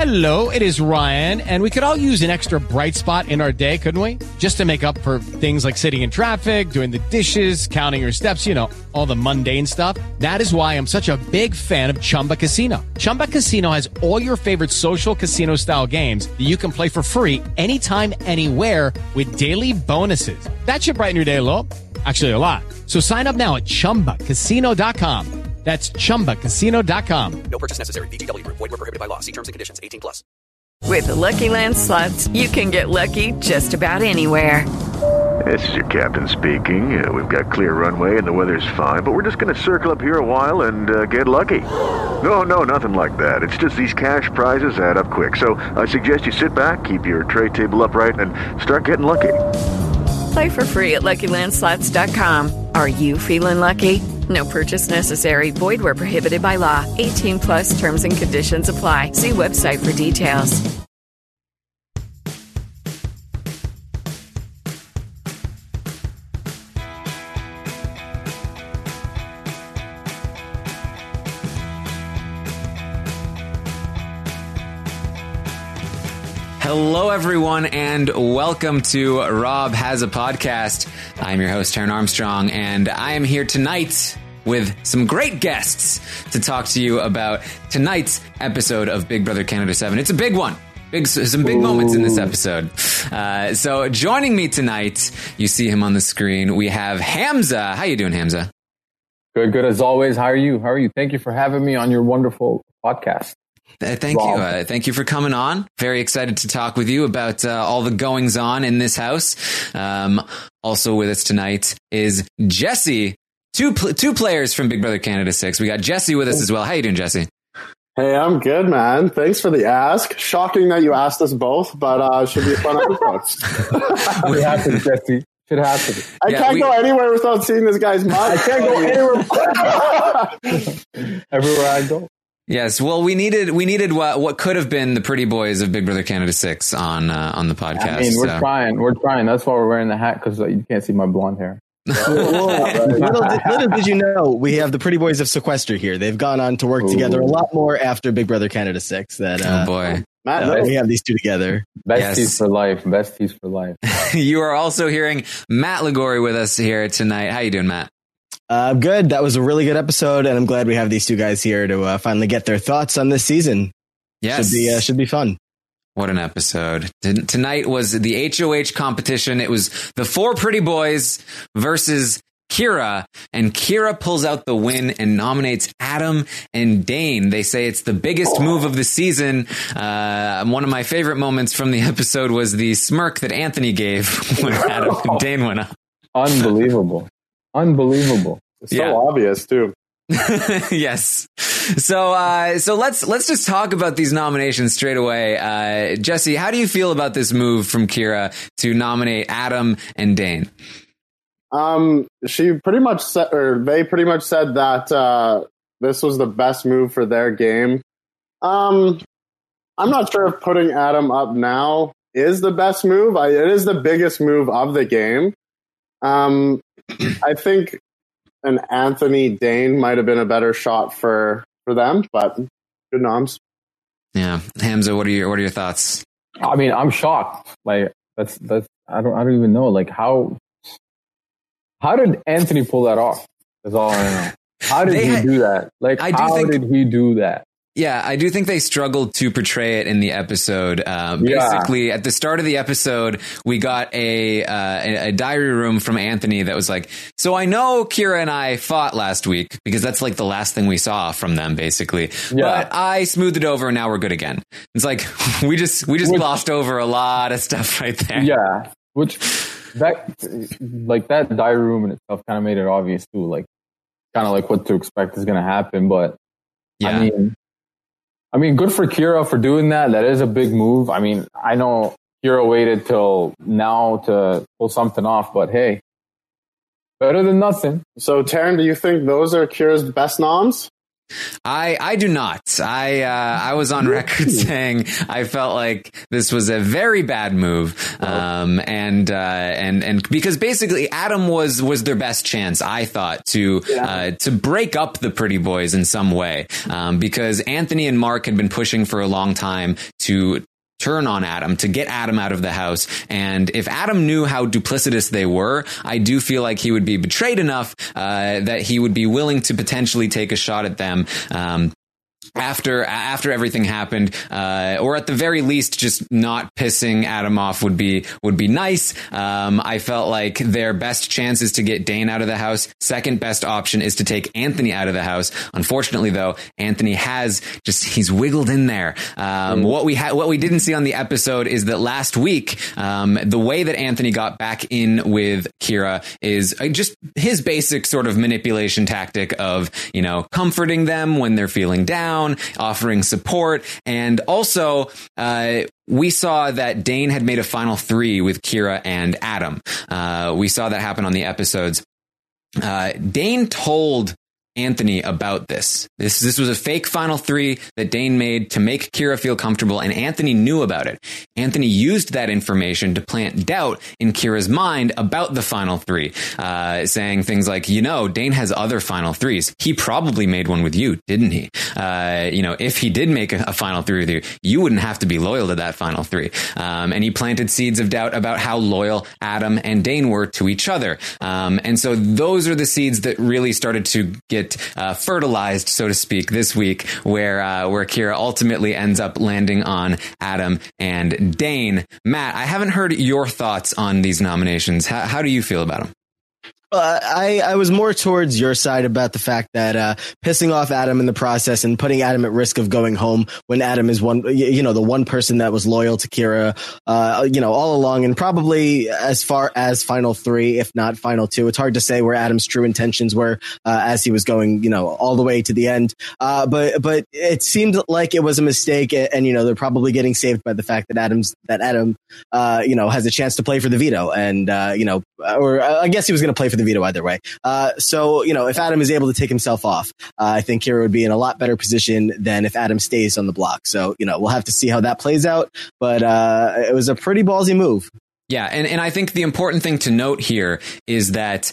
Hello, it is Ryan, and we could all use an extra bright spot in our day, couldn't we? Just to make up for things like sitting in traffic, doing the dishes, counting your steps, you know, all the mundane stuff. That is why I'm such a big fan of Chumba Casino. Chumba Casino has all your favorite social casino-style games that you can play for free anytime, anywhere with daily bonuses. That should brighten your day a little. Actually, a lot. So sign up now at ChumbaCasino.com. That's ChumbaCasino.com. No purchase necessary. VGW Group. Void where prohibited by law. See terms and conditions. 18+. With the Lucky Land Slots, you can get lucky just about anywhere. This is your captain speaking. We've got clear runway and the weather's fine, but we're just going to circle up here a while and get lucky. No, nothing like that. It's just these cash prizes add up quick. So I suggest you sit back, keep your tray table upright, and start getting lucky. Play for free at LuckyLandSlots.com. Are you feeling lucky? No purchase necessary. Void where prohibited by law. 18+ terms and conditions apply. See website for details. Hello, everyone, and welcome to Rob Has a Podcast. I'm your host, Taran Armstrong, and I am here tonight with some great guests to talk to you about tonight's episode of Big Brother Canada 7. It's a big one. Some big moments in this episode. So joining me tonight, you see him on the screen, we have Hamza. How you doing, Hamza? Good as always. How are you? Thank you for having me on your wonderful podcast. Thank you. Thank you for coming on. Very excited to talk with you about all the goings on in this house. Also with us tonight is Jesse. Two players from Big Brother Canada 6. We got Jesse with us as well. How you doing, Jesse? Hey, I'm good, man. Thanks for the ask. Shocking that you asked us both, but should be a fun episode. Should happen, Jesse. Should happen. I can't go anywhere without seeing this guy's mug. I can't go anywhere. Everywhere I go. Yes, well, we needed what could have been the pretty boys of Big Brother Canada 6 on the podcast. I mean, we're trying. That's why we're wearing the hat, because you can't see my blonde hair. Little did you know, we have the pretty boys of Sequester here. They've gone on to work together a lot more after Big Brother Canada 6. Oh boy, we have these two together. Besties for life. Besties for life. You are also hearing Matt Liguori with us here tonight. How you doing, Matt? Good. That was a really good episode, and I'm glad we have these two guys here to finally get their thoughts on this season. Yes. Should be fun. What an episode. Tonight was the HOH competition. It was the four pretty boys versus Kira, and Kira pulls out the win and nominates Adam and Dane. They say it's the biggest move of the season. One of my favorite moments from the episode was the smirk that Anthony gave when Adam and Dane went up. Unbelievable. It's so obvious too. Yes. So let's just talk about these nominations straight away. Jesse, how do you feel about this move from Kira to nominate Adam and Dane? She pretty much said, or they pretty much said that this was the best move for their game. I'm not sure if putting Adam up now is the best move. It is the biggest move of the game. I think an Anthony Dane might have been a better shot for them, but good noms. Yeah, Hamza, what are your thoughts? I mean, I'm shocked. Like that's I don't even know. Like how did Anthony pull that off? That's all I know. How did he do that? Like how did he do that? Yeah, I do think they struggled to portray it in the episode. Basically, at the start of the episode, we got a diary room from Anthony that was like, so I know Kira and I fought last week, because that's like the last thing we saw from them, basically. Yeah. But I smoothed it over and now we're good again. It's like, we just glossed over a lot of stuff right there. Yeah, that diary room in itself kind of made it obvious too, like kind of like what to expect is going to happen. But yeah. I mean, good for Kira for doing that. That is a big move. I mean, I know Kira waited till now to pull something off, but hey, better than nothing. So, Taran, do you think those are Kira's best noms? I do not. I was on record saying I felt like this was a very bad move, and because basically Adam was their best chance, I thought, to break up the pretty boys in some way, because Anthony and Mark had been pushing for a long time to turn on Adam, to get Adam out of the house. And if Adam knew how duplicitous they were, I do feel like he would be betrayed enough that he would be willing to potentially take a shot at them. After everything happened, or at the very least, just not pissing Adam off would be nice. I felt like their best chance is to get Dane out of the house. Second best option is to take Anthony out of the house. Unfortunately, though, Anthony he's wiggled in there. What we didn't see on the episode is that last week, the way that Anthony got back in with Kira is just his basic sort of manipulation tactic of, comforting them when they're feeling down, offering support. And also, we saw that Dane had made a final 3 with Kira and Adam. We saw that happen on the episodes. Dane told Anthony about this. This was a fake final 3 that Dane made to make Kira feel comfortable, and Anthony knew about it. Anthony used that information to plant doubt in Kira's mind about the final 3, saying things like, Dane has other final 3s. He probably made one with you, didn't he? If he did make a final 3 with you, you wouldn't have to be loyal to that final 3. And he planted seeds of doubt about how loyal Adam and Dane were to each other. And so those are the seeds that really started to get fertilized, so to speak, this week, where Kira ultimately ends up landing on Adam and Dane. Matt, I haven't heard your thoughts on these nominations. How do you feel about them? I was more towards your side about the fact that pissing off Adam in the process and putting Adam at risk of going home when Adam is the one person that was loyal to Kira, all along, and probably as far as final 3, if not final 2. It's hard to say where Adam's true intentions were as he was going, all the way to the end. But it seemed like it was a mistake, and they're probably getting saved by the fact that Adam has a chance to play for the veto, and or I guess he was going to play for the veto either way. So if Adam is able to take himself off, I think Kira would be in a lot better position than if Adam stays on the block. So, we'll have to see how that plays out. But it was a pretty ballsy move. Yeah. And I think the important thing to note here is that,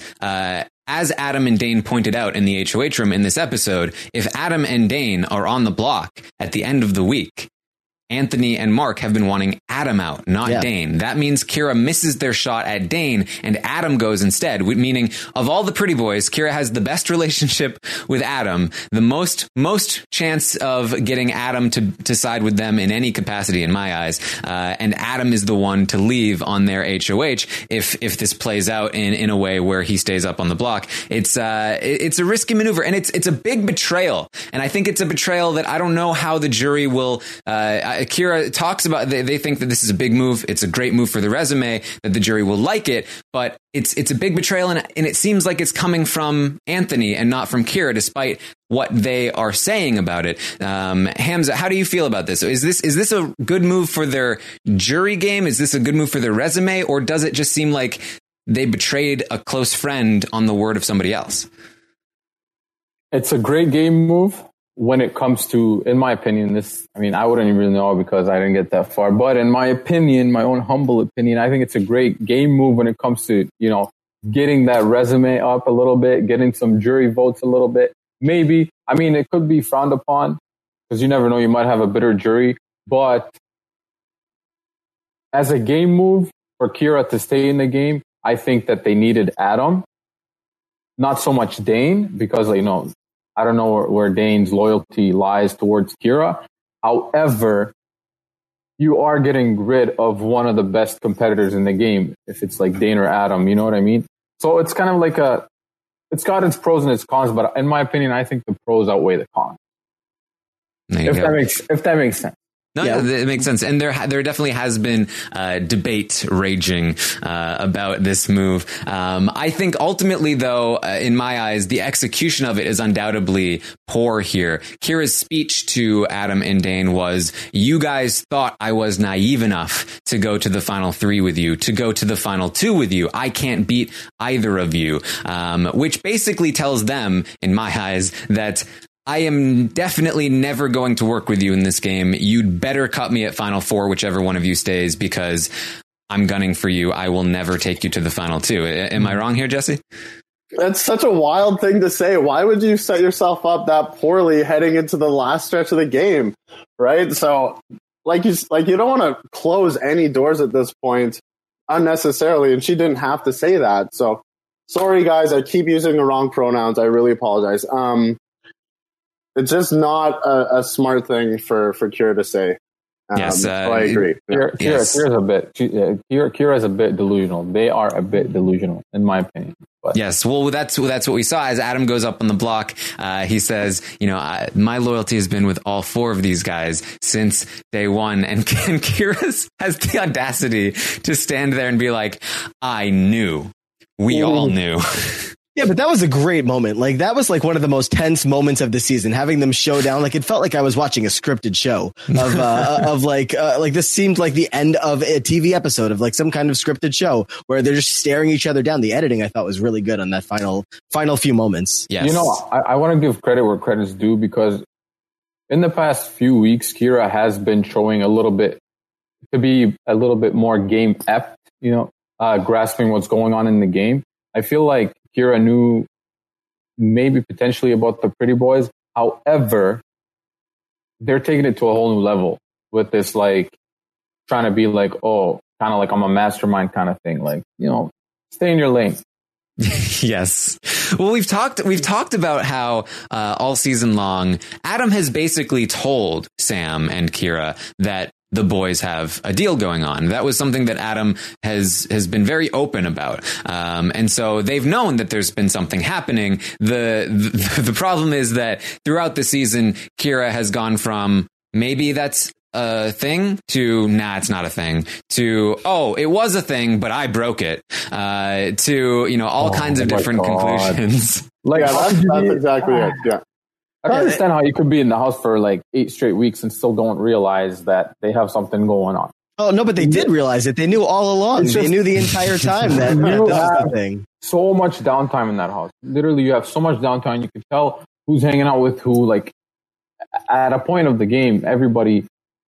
as Adam and Dane pointed out in the HOH room in this episode, if Adam and Dane are on the block at the end of the week, Anthony and Mark have been wanting Adam out, not Dane. That means Kira misses their shot at Dane and Adam goes instead, meaning of all the pretty boys, Kira has the best relationship with Adam, the most chance of getting Adam to side with them in any capacity in my eyes. And Adam is the one to leave on their HOH if this plays out in a way where he stays up on the block. It's a risky maneuver, and it's a big betrayal. And I think it's a betrayal that I don't know how the jury will, Kira talks about, they think that this is a big move. It's a great move for the resume, that the jury will like it, but it's a big betrayal. And it seems like it's coming from Anthony and not from Kira, despite what they are saying about it. Hamza, how do you feel about this? Is this a good move for their jury game? Is this a good move for their resume? Or does it just seem like they betrayed a close friend on the word of somebody else? It's a great game move. When it comes to, in my opinion, I wouldn't even know because I didn't get that far. But in my opinion, my own humble opinion, I think it's a great game move when it comes to, getting that resume up a little bit, getting some jury votes a little bit. Maybe, it could be frowned upon because you never know, you might have a bitter jury. But as a game move for Kira to stay in the game, I think that they needed Adam, not so much Dane, because, I don't know where Dane's loyalty lies towards Kira. However, you are getting rid of one of the best competitors in the game if it's like Dane or Adam, you know what I mean? So it's kind of like it's got its pros and its cons, but in my opinion, I think the pros outweigh the cons. If that makes sense. No, it makes sense. And there definitely has been debate raging about this move. I think ultimately, though, in my eyes, the execution of it is undoubtedly poor here. Kira's speech to Adam and Dane was, you guys thought I was naive enough to go to the final 3 with you, to go to the final 2 with you. I can't beat either of you, which basically tells them, in my eyes, that I am definitely never going to work with you in this game. You'd better cut me at final 4, whichever one of you stays, because I'm gunning for you. I will never take you to the final 2. Am I wrong here, Jesse? That's such a wild thing to say. Why would you set yourself up that poorly heading into the last stretch of the game, right? So like you don't want to close any doors at this point unnecessarily, and she didn't have to say that. So sorry, guys, I keep using the wrong pronouns. I really apologize. It's just not a smart thing for Kira to say. Yes, so I agree. Kira's a bit delusional. They are a bit delusional, in my opinion. But. Yes, well, that's what we saw as Adam goes up on the block. He says, my loyalty has been with all four of these guys since day one. And Kira has the audacity to stand there and be like, I knew. We all knew. Yeah, but that was a great moment. Like, that was like one of the most tense moments of the season, having them show down. Like, it felt like I was watching a scripted show of like this seemed like the end of a TV episode of like some kind of scripted show where they're just staring each other down. The editing I thought was really good on that final few moments. Yes. I want to give credit where credit's due, because in the past few weeks, Kira has been showing to be a little bit more game apt, grasping what's going on in the game. I feel like Kira knew maybe potentially about the Pretty Boys. However, they're taking it to a whole new level with this, like, trying to be like, kind of like I'm a mastermind kind of thing. Like, stay in your lane. Yes. Well, we've talked about how all season long, Adam has basically told Sam and Kira that the boys have a deal going on. That was something that Adam has been very open about. And so they've known that there's been something happening. The problem is that throughout the season, Kira has gone from maybe that's a thing to nah, it's not a thing, to it was a thing, but I broke it, to all kinds of different conclusions. Like, that's exactly it. Yeah. I don't understand how you could be in the house for like 8 straight weeks and still don't realize that they have something going on. Oh, no, but they did realize it. They knew all along. They knew the entire time that was the thing. So much downtime in that house. Literally, you have so much downtime. You can tell who's hanging out with who. Like, at a point of the game, everybody,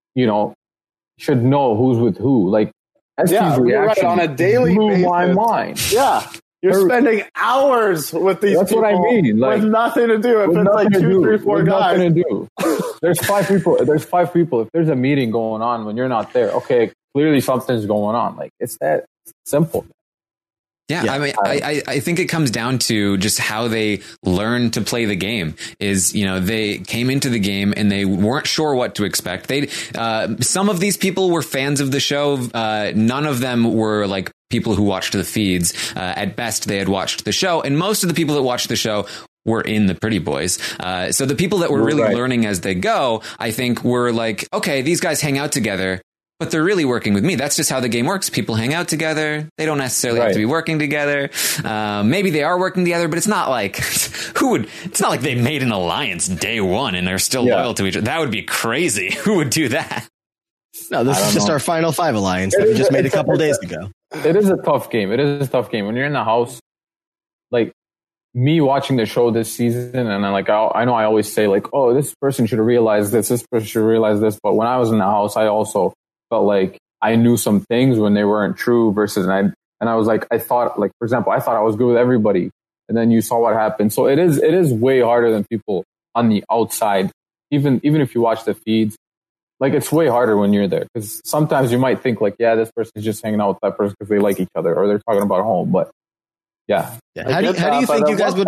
should know who's with who. Like, ST's reaction on a daily blew basis. My mind. Yeah. You're spending hours with these That's people. That's what I mean. Like, with nothing to do. If it's like 2, 3, 4 guys. Nothing to do. There's 5 people. If there's a meeting going on when you're not there, okay, clearly something's going on. Like, it's that simple. Yeah, I mean, I think it comes down to just how they learn to play the game. Is, they came into the game and they weren't sure what to expect. Some of these people were fans of the show. None of them were like people who watched the feeds. At best, they had watched the show, and most of the people that watched the show were in the Pretty Boys. So the people that were really learning as they go, I think, were like, okay, these guys hang out together, but they're really working with me. That's just how the game works. People hang out together. They don't necessarily have to be working together. Maybe they are working together, but it's not like it's not like they made an alliance day one and they're still loyal to each other. That would be crazy. Who would do that? No, this is just our Final 5 alliance that we just made a couple days ago. It is a tough game. When you're in the house, like me watching the show this season, and I know I always say like, oh, this person should have realized this person should realize this. But when I was in the house, I also felt like I knew some things when they weren't true versus, and I was like, I thought, like, for example, I thought I was good with everybody. And then you saw what happened. So it is way harder than people on the outside. Even if you watch the feeds, like, it's way harder when you're there, because sometimes you might think like, yeah, this person's just hanging out with that person because they like each other or they're talking about home. But yeah. How do you think you guys would?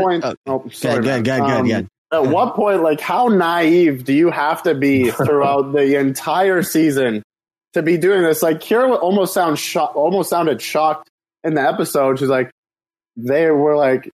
Good. At what point, like, how naive do you have to be throughout the entire season to be doing this? Like, Kira almost sounded shocked in the episode. She's like, they were like,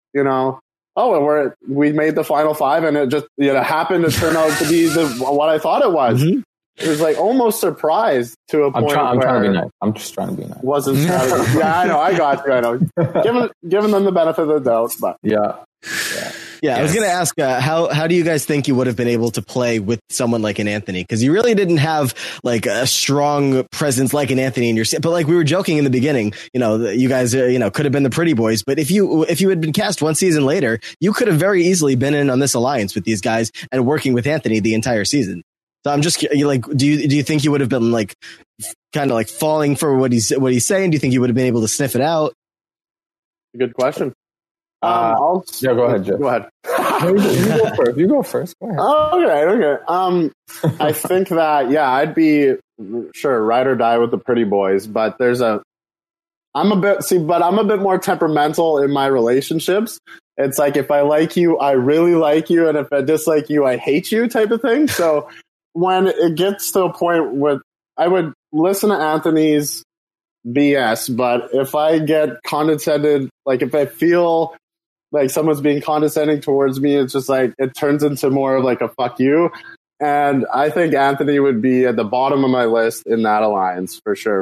we made the Final 5, and it just happened to turn out to be what I thought it was. Mm-hmm. It was like almost surprised to a point. I'm trying to be nice. I'm just trying to be nice. Wasn't strategy. Yeah, I know. I got you. I know. Giving them the benefit of the doubt, but yeah. I was going to ask, how do you guys think you would have been able to play with someone like an Anthony? Because you really didn't have like a strong presence like an Anthony in your, but like we were joking in the beginning, you guys, could have been the Pretty Boys. But if you had been cast one season later, you could have very easily been in on this alliance with these guys and working with Anthony the entire season. So I'm just like, do you think you would have been like kind of like falling for what he's saying? Do you think you would have been able to sniff it out? Good question. Go ahead, Jeff. Go ahead. You go first. Go ahead. Okay. I think that, I'd be sure, ride or die with the pretty boys, but I'm a bit more temperamental in my relationships. It's like, if I like you, I really like you, and if I dislike you, I hate you, type of thing. So when it gets to a point where I would listen to Anthony's BS, but if I get condescended, like if I feel like someone's being condescending towards me, it's just like, it turns into more of like a fuck you. And I think Anthony would be at the bottom of my list in that alliance for sure.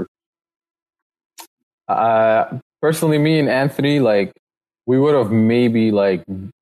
Personally, me and Anthony, like, we would have maybe like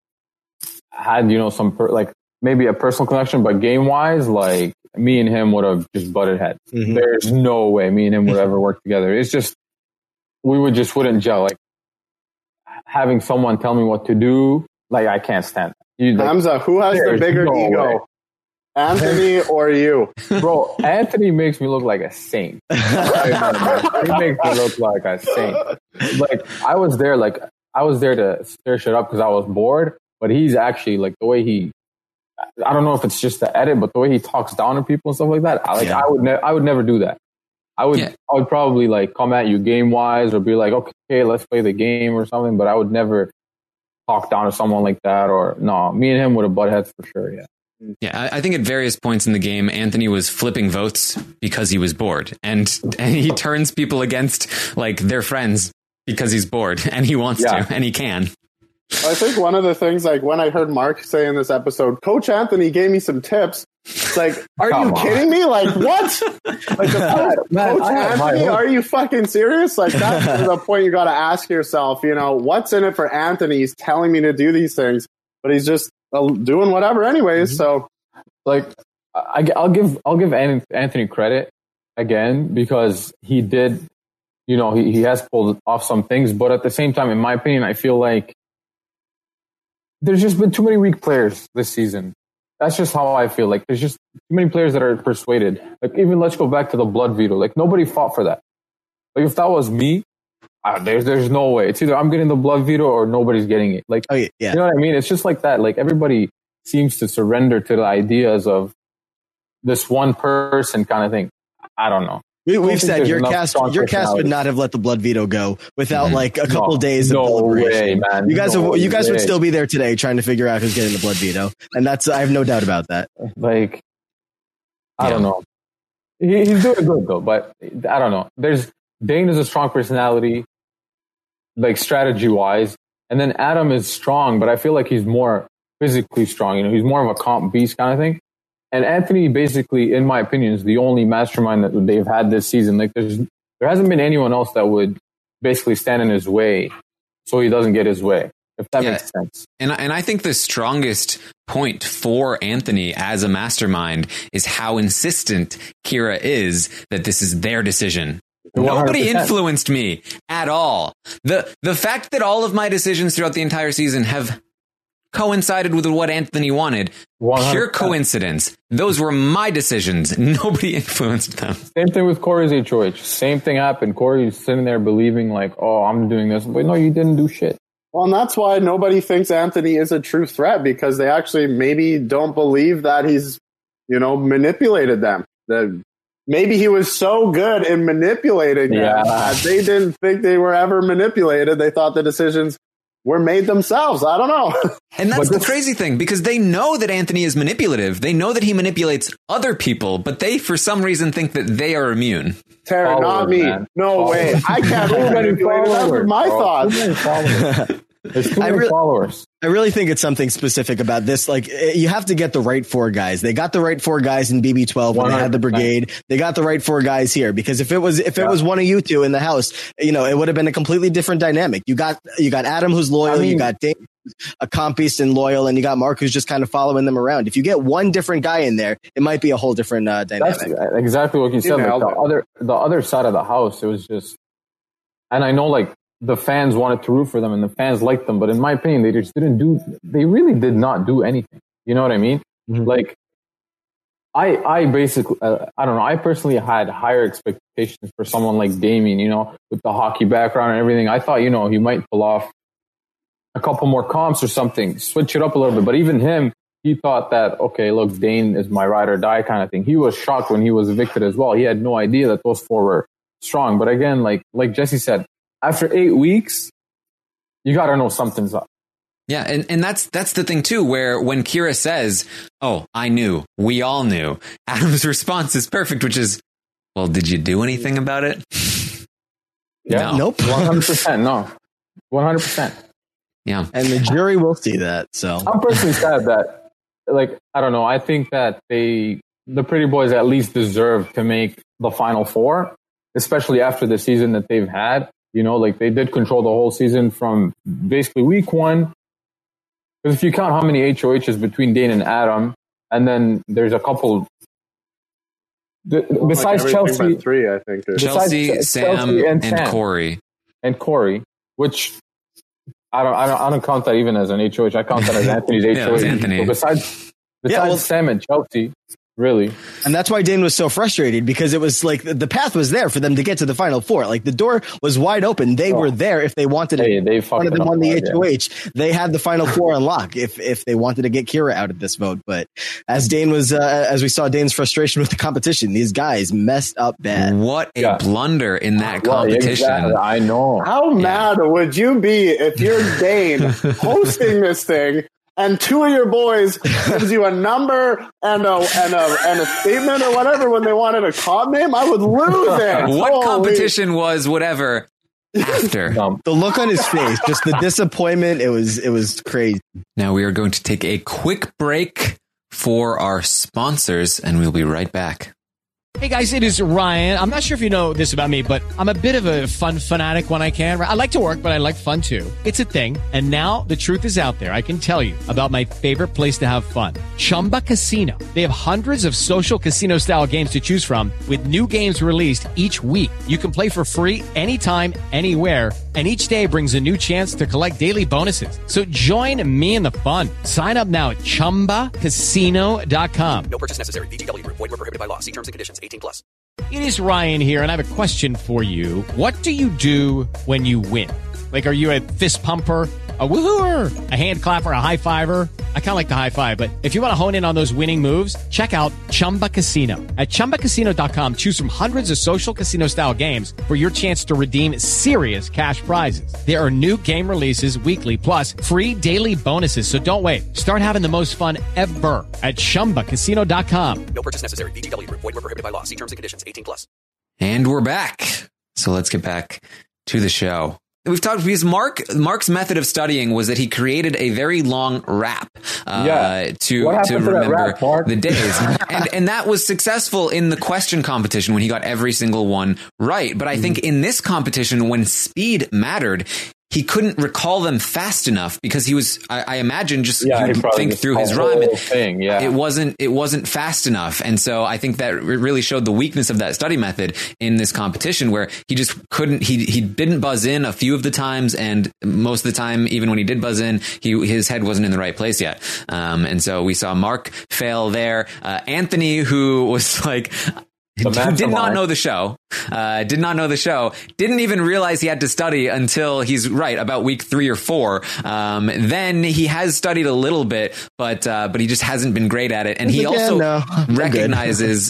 had, maybe a personal connection, but game wise, like, me and him would have just butted heads. Mm-hmm. There's no way me and him would ever work together. It's just, we wouldn't gel. Like, having someone tell me what to do, like, I can't stand it. Hamza, who has the bigger ego? Way. Anthony or you? Bro, Anthony makes me look like a saint. He makes me look like a saint. Like, I was there to stir shit up because I was bored, but he's actually, like, the way I don't know if it's just the edit, but the way he talks down to people and stuff like that, I would never do that. I would probably, like, come at you game wise or be like, okay, let's play the game or something, but I would never talk down to someone like that. Or no, me and him would have butt heads for sure. Yeah. Yeah, I think at various points in the game, Anthony was flipping votes because he was bored, and he turns people against, like, their friends because he's bored, and he wants to, and he can. I think one of the things, like, when I heard Mark say in this episode, Coach Anthony gave me some tips. It's like, are you kidding me? Like, what? Like, Coach Anthony, are you fucking serious? Like, that's the point you got to ask yourself, what's in it for Anthony? He's telling me to do these things, but he's just doing whatever anyways. Mm-hmm. So, like, I'll give Anthony credit again, because he did, he has pulled off some things, but at the same time, in my opinion, I feel like there's just been too many weak players this season. That's just how I feel. Like, there's just too many players that are persuaded. Like, even let's go back to the blood veto. Like, nobody fought for that. Like, if that was me, there's no way. It's either I'm getting the blood veto or nobody's getting it. Like, you know what I mean? It's just like that. Like, everybody seems to surrender to the ideas of this one person kind of thing. I don't know. We've said your cast would not have let the blood veto go without like a couple days of deliberation. Way, man. You guys would still be there today trying to figure out who's getting the blood veto, and I have no doubt about that. Like, I don't know. He's doing good though, but I don't know. Dane is a strong personality, like, strategy wise, and then Adam is strong, but I feel like he's more physically strong. He's more of a comp beast kind of thing. And Anthony, basically, in my opinion, is the only mastermind that they've had this season. Like, there hasn't been anyone else that would basically stand in his way so he doesn't get his way, if that makes sense. And I think the strongest point for Anthony as a mastermind is how insistent Kira is that this is their decision. 100%. Nobody influenced me at all. The fact that all of my decisions throughout the entire season have coincided with what Anthony wanted, 100%. Pure coincidence. Those were my decisions. Nobody influenced them. Same thing with Corey's HOH. Same thing happened. Corey's sitting there believing like, oh, I'm doing this. But no, you didn't do shit. Well, and that's why nobody thinks Anthony is a true threat, because they actually maybe don't believe that he's, manipulated them. That maybe he was so good in manipulating them that they didn't think they were ever manipulated. They thought the decisions were made themselves. I don't know. And that's the crazy thing, because they know that Anthony is manipulative. They know that he manipulates other people, but they, for some reason, think that they are immune. Tara, not me. Man. No way. I can't be manipulated. That's my thoughts. There's too many followers. I really think it's something specific about this. Like, you have to get the right four guys. They got the right four guys in BB12 when they had the brigade. They got the right four guys here, because if it was one of you two in the house, it would have been a completely different dynamic. You got Adam, who's loyal. You got Dave, a comp beast and loyal, and you got Mark, who's just kind of following them around. If you get one different guy in there, it might be a whole different dynamic. That's exactly what you said. Like, the other side of the house, it was just, and I know, like, the fans wanted to root for them and the fans liked them, but in my opinion, they really did not do anything. You know what I mean? Mm-hmm. Like, I basically, I don't know, I personally had higher expectations for someone like Damien, with the hockey background and everything. I thought, he might pull off a couple more comps or something, switch it up a little bit. But even him, he thought that, okay, look, Dane is my ride or die kind of thing. He was shocked when he was evicted as well. He had no idea that those four were strong. But again, like Jesse said, after 8 weeks, you got to know something's up. Yeah, and that's the thing too, where when Kira says, "Oh, I knew, we all knew," Adam's response is perfect, which is, "Well, did you do anything about it?" Yeah, no. Nope, 100%, no, 100%. Yeah, and the jury will see that. So I'm personally sad that, like, I don't know. I think that the Pretty Boys at least deserve to make the Final Four, especially after the season that they've had. You know, like they did control the whole season from basically week 1. Because if you count how many HOHs between Dane and Adam, and then there's a couple besides like Chelsea, 3, I think. Chelsea, Sam, and Corey, which I don't count that even as an HOH. I count that as Anthony's HOH. Yeah, Anthony. So besides Sam and Chelsea. Really. And that's why Dane was so frustrated, because it was like the path was there for them to get to the Final Four. Like the door was wide open. They were there if they wanted to. They one of them won the HOH. They had the Final Four on lock if they wanted to get Kira out of this vote. But as Dane was, as we saw Dane's frustration with the competition, these guys messed up bad. What a blunder in that competition. Exactly. I know. How mad would you be if you're Dane hosting this thing and 2 of your boys gives you a number and a statement or whatever when they wanted a comp name? I would lose it. What competition was whatever after? The look on his face, just the disappointment. It was crazy. Now we are going to take a quick break for our sponsors, and we'll be right back. Hey guys, it is Ryan. I'm not sure if you know this about me, but I'm a bit of a fun fanatic when I can. I like to work, but I like fun too. It's a thing. And now the truth is out there. I can tell you about my favorite place to have fun. Chumba Casino. They have hundreds of social casino style games to choose from with new games released each week. You can play for free anytime, anywhere. And each day brings a new chance to collect daily bonuses. So join me in the fun. Sign up now at ChumbaCasino.com. No purchase necessary. VGW Group. Void where prohibited by law. See terms and conditions. 18+. It is Ryan here, and I have a question for you. What do you do when you win? Like, are you a fist pumper, a woohooer, a hand clapper, a high fiver? I kind of like the high five, but if you want to hone in on those winning moves, check out Chumba Casino. At ChumbaCasino.com, choose from hundreds of social casino style games for your chance to redeem serious cash prizes. There are new game releases weekly, plus free daily bonuses. So don't wait. Start having the most fun ever at ChumbaCasino.com. No purchase necessary. VGW Group. Void where prohibited by law. See terms and conditions. 18+. And we're back. So let's get back to the show. We've talked because Mark's method of studying was that he created a very long rap to remember the days, and that was successful in the question competition when he got every single one right. But I think in this competition, when speed mattered, he couldn't recall them fast enough because he was, I imagine, just think through his rhyme. It wasn't fast enough. And so I think that really showed the weakness of that study method in this competition, where he just couldn't, he didn't buzz in a few of the times. And most of the time, even when he did buzz in, his head wasn't in the right place yet. And so we saw Mark fail there. Anthony, who was like, who did not know the show, didn't even realize he had to study until he's right about week 3 or 4. Then he has studied a little bit, but he just hasn't been great at it. And he also recognizes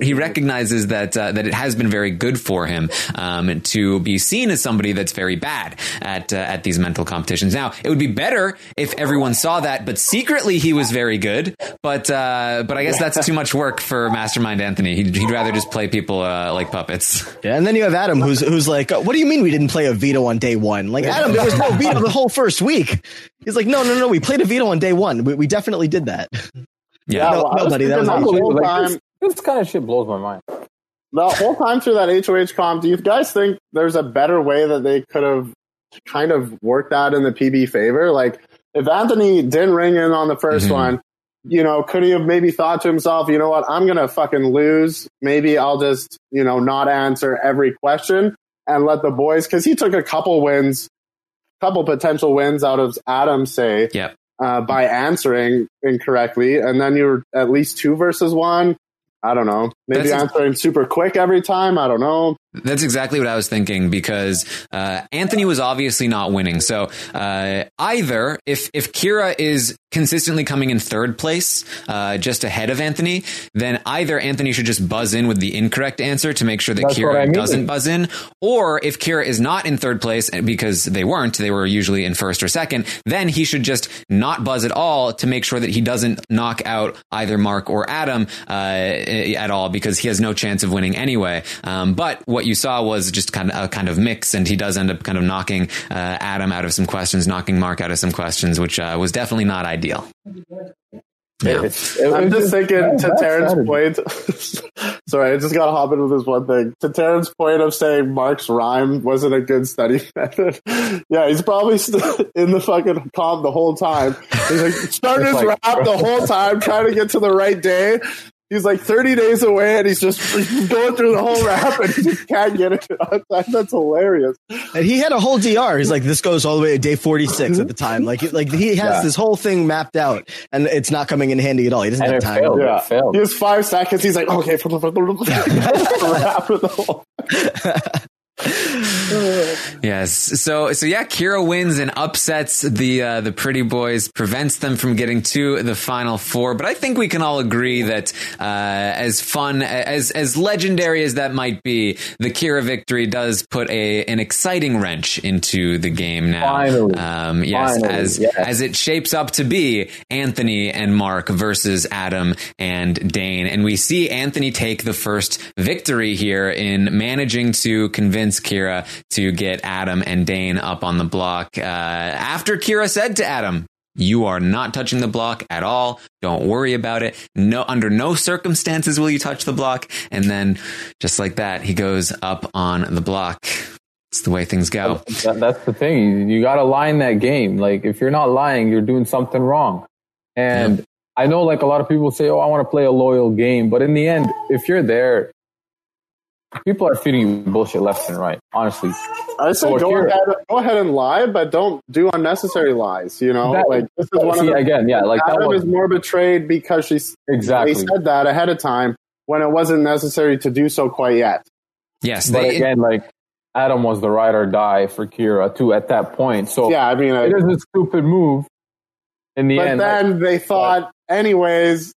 that it has been very good for him to be seen as somebody that's very bad at these mental competitions. Now, it would be better if everyone saw that, but secretly he was very good. But I guess that's too much work for Mastermind Anthony. He'd rather just play people like puppets. Yeah, and then you have Adam, who's like, what do you mean we didn't play a veto on day 1? Like, Adam, there was no veto the whole first week. He's like, no, we played a veto on day 1. We definitely did that. Yeah, nobody. That was whole time. This kind of shit blows my mind. The whole time through that HOH comp, do you guys think there's a better way that they could have kind of worked that in the PB favor? Like, if Anthony didn't ring in on the first one, could he have maybe thought to himself, you know what, I'm going to fucking lose. Maybe I'll just, not answer every question and let the boys, because he took a couple potential wins out of Adam, say, by answering incorrectly. And then you were at least 2 versus 1. I don't know. Maybe answering super quick every time. I don't know. That's exactly what I was thinking, because Anthony was obviously not winning. So either if Kira is consistently coming in third place, just ahead of Anthony, then either Anthony should just buzz in with the incorrect answer to make sure that Kira doesn't buzz in, or if Kira is not in third place, because they were usually in first or second, then he should just not buzz at all to make sure that he doesn't knock out either Mark or Adam at all, because he has no chance of winning anyway. But what you saw was just kind of mix, and he does end up kind of knocking Adam out of some questions, knocking Mark out of some questions, which was definitely not ideal. Yeah. I'm just thinking, to Taryn's point. Sorry, I just got to hop into this one thing. To Taryn's point of saying Mark's rhyme wasn't a good study method. Yeah, he's probably in the fucking comp the whole time. He's like starting his rap the whole time, trying to get to the right day. He's like 30 days away, and he's just going through the whole rap, and he just can't get it. That's hilarious. And he had a whole DR. He's like, this goes all the way to day 46 at the time. Like he has this whole thing mapped out, and it's not coming in handy at all. He doesn't have time. It failed. He has 5 seconds. He's like, okay, for the whole. Yes. So yeah, Kira wins and upsets the Pretty Boys, prevents them from getting to the final 4. But I think we can all agree that as fun, as legendary as that might be, the Kira victory does put an exciting wrench into the game now. Finally. As it shapes up to be Anthony and Mark versus Adam and Dane. And we see Anthony take the first victory here in managing to convince Kira to get Adam and Dane up on the block. After Kira said to Adam, "You are not touching the block at all. Don't worry about it. No, under no circumstances will you touch the block." And then just like that, he goes up on the block. It's the way things go. That's the thing. You got to line that game. Like, if you're not lying, you're doing something wrong. And I know, like, a lot of people say, "Oh, I want to play a loyal game." But in the end, if you're there, people are feeding you bullshit left and right, honestly. I say go ahead and lie, but don't do unnecessary lies, you know? This is one of the, Adam is more betrayed because they said that ahead of time when it wasn't necessary to do so quite yet. Yes. But again, Adam was the ride or die for Kira, too, at that point. So yeah, I mean, it is a stupid move in the end. But then they thought, anyways...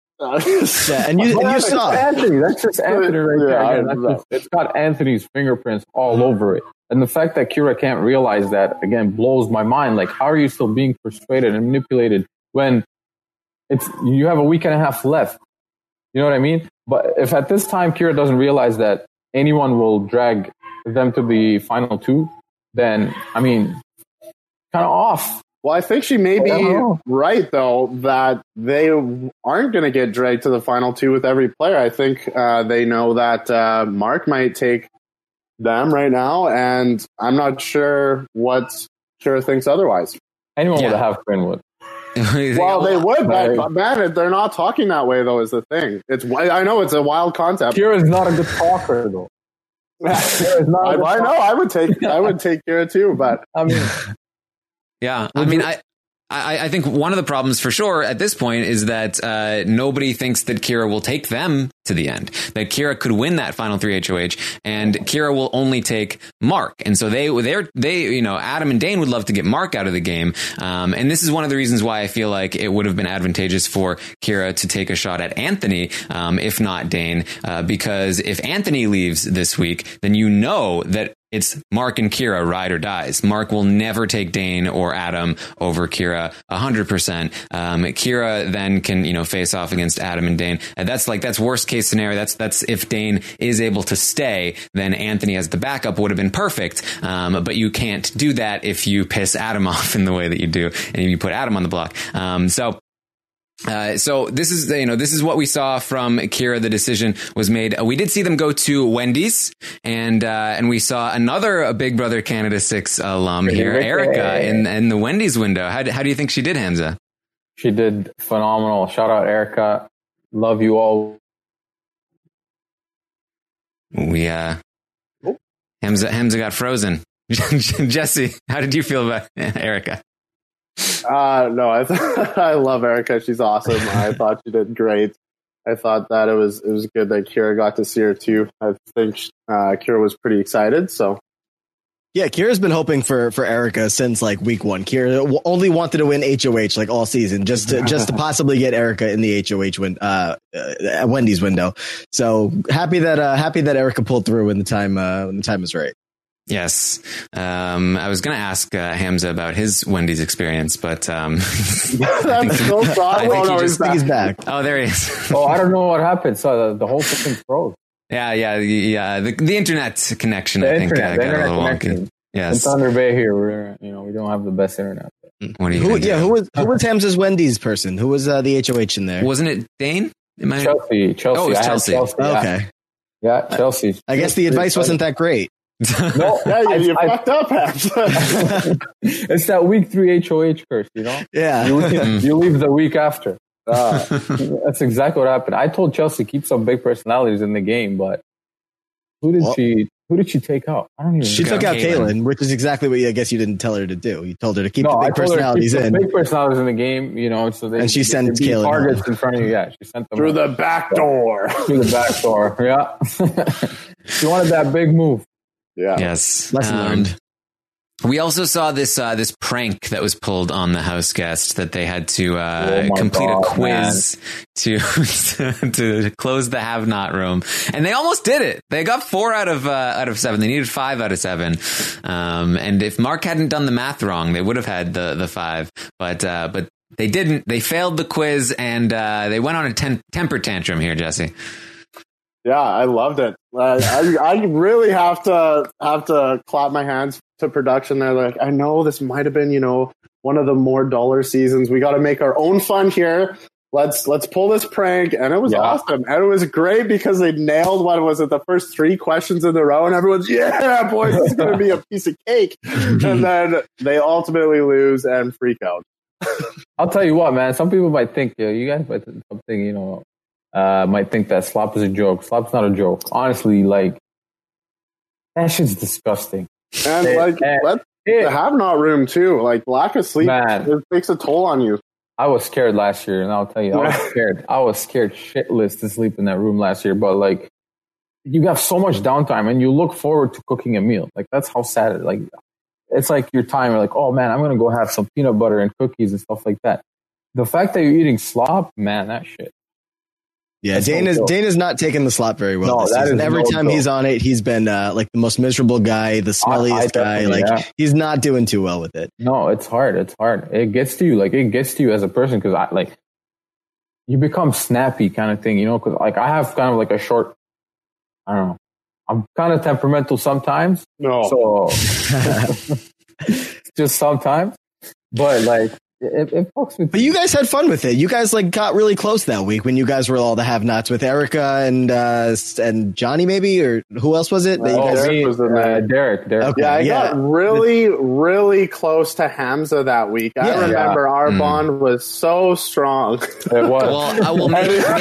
and you saw Anthony. That's just Anthony right there. It's got Anthony's fingerprints all over it. And the fact that Kira can't realize that, again, blows my mind. Like, how are you still being persuaded and manipulated when you have a week and a half left? You know what I mean? But if at this time Kira doesn't realize that anyone will drag them to the final 2, then, I mean, kind of off. Well, I think she may be right, though, that they aren't going to get dragged to the final 2 with every player. I think they know that Mark might take them right now, and I'm not sure what Kira thinks otherwise. Anyone would have Quinn would. Well, they would, but man, they're not talking that way, though, is the thing. I know it's a wild concept. Kira's not a good talker, though. I would take Kira, too, but... I mean... Yeah, I mean, I think one of the problems for sure at this point is that nobody thinks that Kira will take them to the end, that Kira could win that final 3 HOH, and Kira will only take Mark. And so they, you know, Adam and Dane would love to get Mark out of the game. And this is one of the reasons why I feel like it would have been advantageous for Kira to take a shot at Anthony, if not Dane, because if Anthony leaves this week, then you know that it's Mark and Kira, ride or dies. Mark will never take Dane or Adam over Kira 100%. Kira then can, you know, face off against Adam and Dane. And that's worst case scenario. That's if Dane is able to stay, then Anthony as the backup would have been perfect. But you can't do that if you piss Adam off in the way that you do, and you put Adam on the block. So this is what we saw from Kira. The decision was made. We did see them go to Wendy's, and we saw another Big Brother Canada 6 alum here, Erica, in the Wendy's window. How do you think she did, Hamza? She did phenomenal. Shout out, Erica. Love you all. Hamza got frozen. Jesse, how did you feel about Erica? No, I love Erica. She's awesome. I thought she did great. I thought that it was good that Kira got to see her too. I think Kira was pretty excited. So yeah, Kira's been hoping for Erica since like week 1. Kira only wanted to win HOH like all season, just to possibly get Erica in the HOH Wendy's window. So happy that Erica pulled through when the time was right. Yes. I was going to ask Hamza about his Wendy's experience, but that's so sorry. He's back. Oh, there he is. Oh, I don't know what happened. So the whole thing froze. Yeah. The internet connection, I think, got a little wonky. Yes. In Thunder Bay here, we don't have the best internet. What do you think? Who was Hamza's Wendy's person? Who was the HOH in there? Wasn't it Dane? Chelsea. Oh, it was Chelsea. Okay. Yeah, Chelsea. I guess the advice wasn't that great. No, you fucked up, It's that week 3 HOH curse, Yeah. You leave the week after. That's exactly what happened. I told Chelsea keep some big personalities in the game, but who did she take out? I don't even know. She took out Kaylin, which is exactly what I guess you didn't tell her to do. You told her to keep the big personalities in. Big personalities in the game, so and she sent Kaylin targets in front of you. Yeah, she sent them through the back door. Through the back door. Yeah. She wanted that big move. Yeah. Yes. Lesson learned. We also saw this prank that was pulled on the house guest that they had to complete a quiz to close the have not room, and they almost did it. They got 4 out of 7. They needed 5 out of 7. And if Mark hadn't done the math wrong, they would have had the 5. But they didn't. They failed the quiz, and they went on a temper tantrum here, Jesse. Yeah, I loved it. I really have to clap my hands to production there. Like, I know this might have been, one of the more duller seasons. We got to make our own fun here. Let's pull this prank. And it was awesome. And it was great because they nailed the first 3 questions in a row, and everyone's, yeah, boys, this is going to be a piece of cake. And then they ultimately lose and freak out. I'll tell you what, man, some people might think, you guys might think something, might think that slop is a joke. Slop's not a joke. Honestly, that shit's disgusting. And the have not room too. Like, lack of sleep, it takes a toll on you. I was scared last year, and I'll tell you, I was scared shitless to sleep in that room last year. But you have so much downtime, and you look forward to cooking a meal. That's how sad it is. It's like your time. You're like, oh man, I'm gonna go have some peanut butter and cookies and stuff like that. The fact that you're eating slop, man, that shit. Yeah, Dana's not taking the slop very well this season. Every time he's on it, he's been the most miserable guy, the smelliest guy. He's not doing too well with it. No, it's hard. It gets to you. It gets to you as a person because you become snappy kind of thing, because I have kind of a short, I don't know. I'm kind of temperamental sometimes. No. So just sometimes. But it fucks with. But you guys had fun with it. You guys got really close that week when you guys were all the have-nots with Erica and Johnny, maybe, or who else was it? Derek. Okay, yeah, I got really, really close to Hamza that week. I remember our bond was so strong. It was. Well,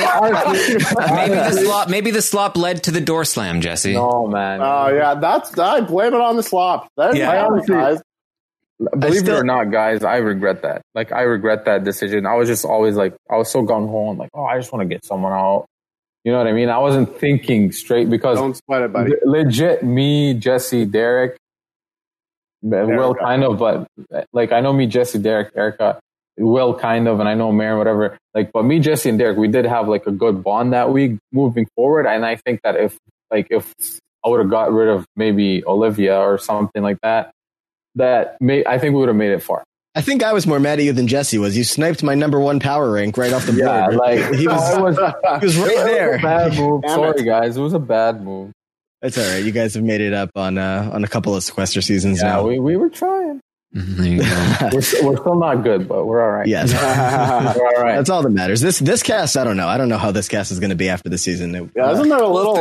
maybe the slop led to the door slam, Jesse. No, man. Oh yeah, I blame it on the slop. Guys. Believe it or not, guys, I regret that. I regret that decision. I was just always I was so gung-ho and I just want to get someone out. You know what I mean? I wasn't thinking straight because... Don't sweat it, buddy. Legit, me, Jesse, Derek, Will kind of, but I know me, Jesse, Derek, Erica, Will kind of, and I know Maren, whatever. But me, Jesse, and Derek, we did have a good bond that week moving forward. And I think that if I would have got rid of maybe Olivia or something like that, I think we would have made it far. I think I was more mad at you than Jesse was. You sniped my number 1 power rank right off the board. He was right there. It was a bad move. Sorry, guys. It was a bad move. That's all right. You guys have made it up on a couple of sequester seasons now. Yeah, we were trying. We're still not good, but we're all right. Yes. We're all right. That's all that matters. This cast, I don't know how this cast is going to be after the season. Isn't there a little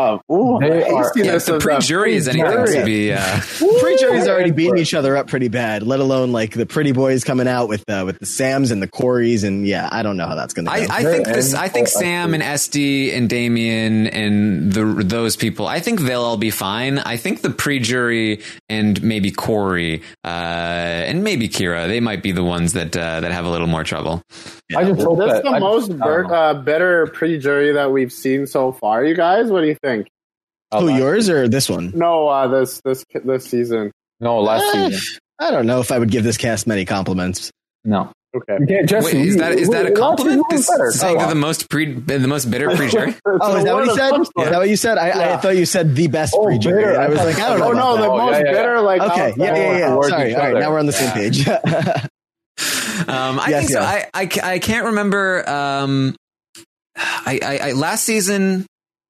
the pre-jury is anything to be pre-jury's already beating each other up pretty bad, let alone the pretty boys coming out with the Sams and the Corys, and I don't know how that's going to go. I think Sam and Esty and Damien and those people, I think they'll all be fine. I think the pre-jury and maybe Corey and maybe Kira. They might be the ones that have a little more trouble. I just hope This that is the most better pre-jury that we've seen so far. You guys, what do you think? Who, yours or this one? No, this season. No, last season. I don't know if I would give this cast many compliments. No. Okay. Jesse, Wait, is that a compliment? Saying better. the most bitter pre-jury? Oh, is that what you said? Is that what you said? I thought you said the best pre-jury. bitter. I was like, I don't know. Oh no, about the that. most bitter. Like Okay, yeah. Sorry. All right, now we're on the same page. I think so. I can't remember. I last season.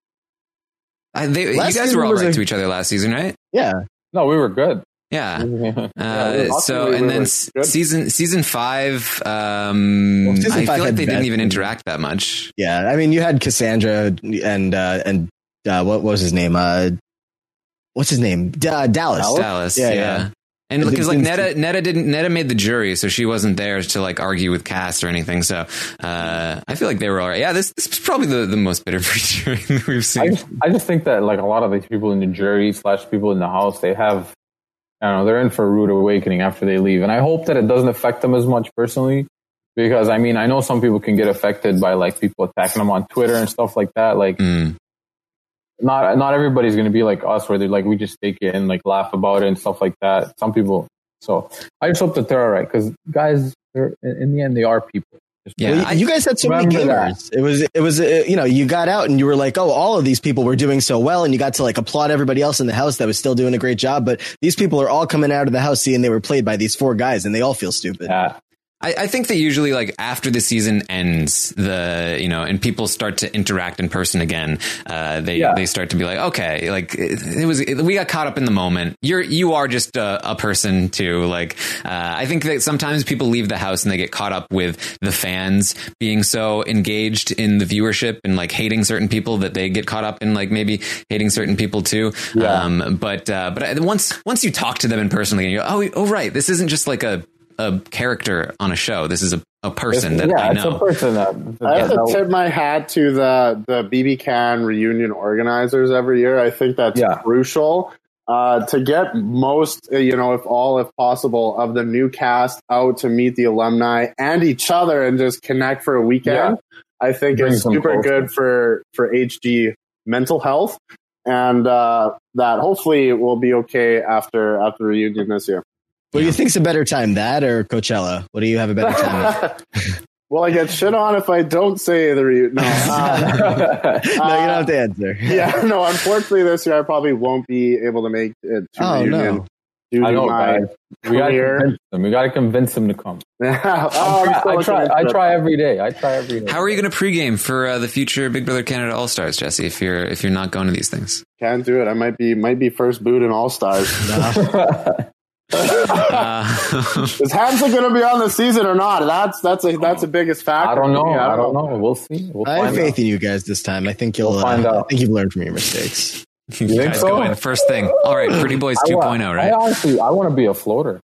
You guys were all right to each other last season, right? Yeah. No, we were good. Yeah. Ultimately, And we then were good. season 5. Season I five feel like had they didn't best even season. interact that much. Yeah. I mean, you had Cassandra and what was his name? What's his name? Dallas. Dallas. Yeah, Yeah. yeah. And But because the- like Netta made the jury, so she wasn't there to like argue with cast or anything. So I feel like they were all right. Yeah, this was probably the most bitter pre-jury we've seen. I just think that like a lot of these people in the jury / people in the house, they have, I don't know, they're in for a rude awakening after they leave. And I hope that it doesn't affect them as much personally, because I mean, I know some people can get affected by like people attacking them on Twitter and stuff like that. Like not everybody's going to be like us where they're like, we just take it and like laugh about it and stuff like that. Some people. So I just hope that they're all right, because guys, in the end, they are people. Yeah, Well, you guys had so many Remember gamers. It was you got out and you were like, oh, all of these people were doing so well, and you got to like applaud everybody else in the house that was still doing a great job. But these people are all coming out of the house seeing they were played by these 4 guys, and they all feel stupid. Yeah. I think that usually like after the season ends, and people start to interact in person again, they start to be like, okay, like we got caught up in the moment. You are just a person too. Like, I think that sometimes people leave the house and they get caught up with the fans being so engaged in the viewership and like hating certain people that they get caught up in like maybe hating certain people too. Yeah. But once you talk to them in person, and you go, oh right, this isn't just like a character on a show. This is a person that I know. It's a person that I have to tip my hat to the BB Can reunion organizers every year. I think that's crucial to get most, if possible, of the new cast out to meet the alumni and each other and just connect for a weekend. I think it's super good for HG mental health, and that hopefully will be okay after the reunion this year. What do you think's a better time, that or Coachella? What do you have a better time with? Well, I get shit on if I don't say the reunion. No, No, you don't have to answer. Yeah, no. Unfortunately, this year I probably won't be able to make it to reunion. No. Due I to know, my guys. We got to convince them to come. I I try every day. How are you going to pregame for the future Big Brother Canada All Stars, Jesse? If you're not going to these things, Can't do it. I might be first boot in All Stars. Is Hansen going to be on the season or not? That's the biggest factor. I don't know. We'll see. I have faith in you guys this time. I think you'll find out. I think you've learned from your mistakes. you guys go in first thing. All right, Pretty Boys 2.0, right? I want to be a floater.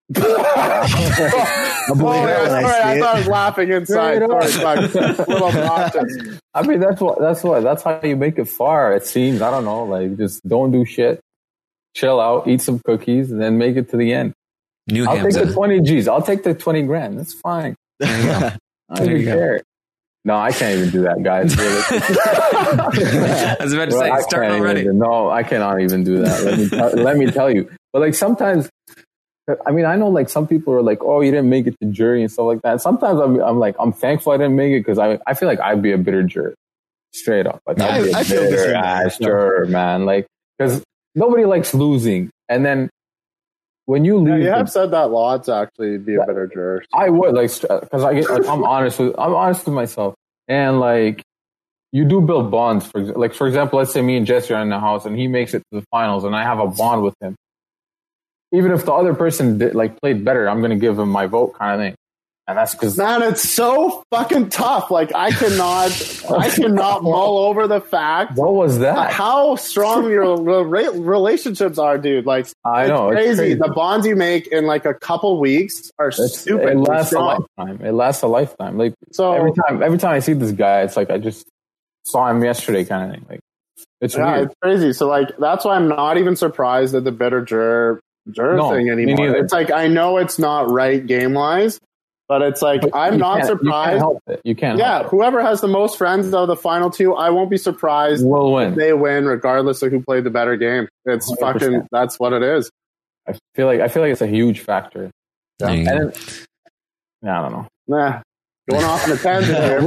I'll believe it when I see I thought I it. was laughing inside. Sorry, little obnoxious. I mean, that's how you make it far. It seems. I don't know. Like, just don't do shit. Chill out, eat some cookies, and then make it to the end. I'll take the 20 G's. I'll take the 20 grand. That's fine. There you go. I don't even care. No, I can't even do that, guys. Really. I was about to say, start already. No, I cannot even do that. Let me tell you. But like sometimes, I mean, I know like some people are like, oh, you didn't make it to jury and stuff like that. Sometimes I'm like, I'm thankful I didn't make it, because I feel like I'd be a bitter jerk. Straight up. Like, I feel the same way. Sure, man. Like, because nobody likes losing. And then when you lose, You have said that lots. Actually, be a better jerk. I would, like, because I'm honest with myself, and like, you do build bonds. For example, let's say me and Jesse are in the house, and he makes it to the finals, and I have a bond with him. Even if the other person played better, I'm going to give him my vote, kind of thing. And that's because, man, it's so fucking tough. Like, I cannot mull over the fact. What was that? How strong your relationships are, dude. Like, I know, it's it's crazy. crazy. The bonds you make in like a couple weeks are stupid. It lasts a strong. lifetime. It lasts a lifetime. Like, So every time I see this guy, it's like I just saw him yesterday, kind of thing. Like, it's weird. It's crazy. So like, that's why I'm not even surprised that the bitter juror Jura thing anymore. It's like, I know it's not right game wise, but it's like, I'm not surprised. You can't help it. Whoever has the most friends out of the final two, I won't be surprised if they win, regardless of who played the better game. It's 100%. Fucking, that's what it is. I feel like it's a huge factor. Yeah. And I don't know. Nah. Going off on a tangent here.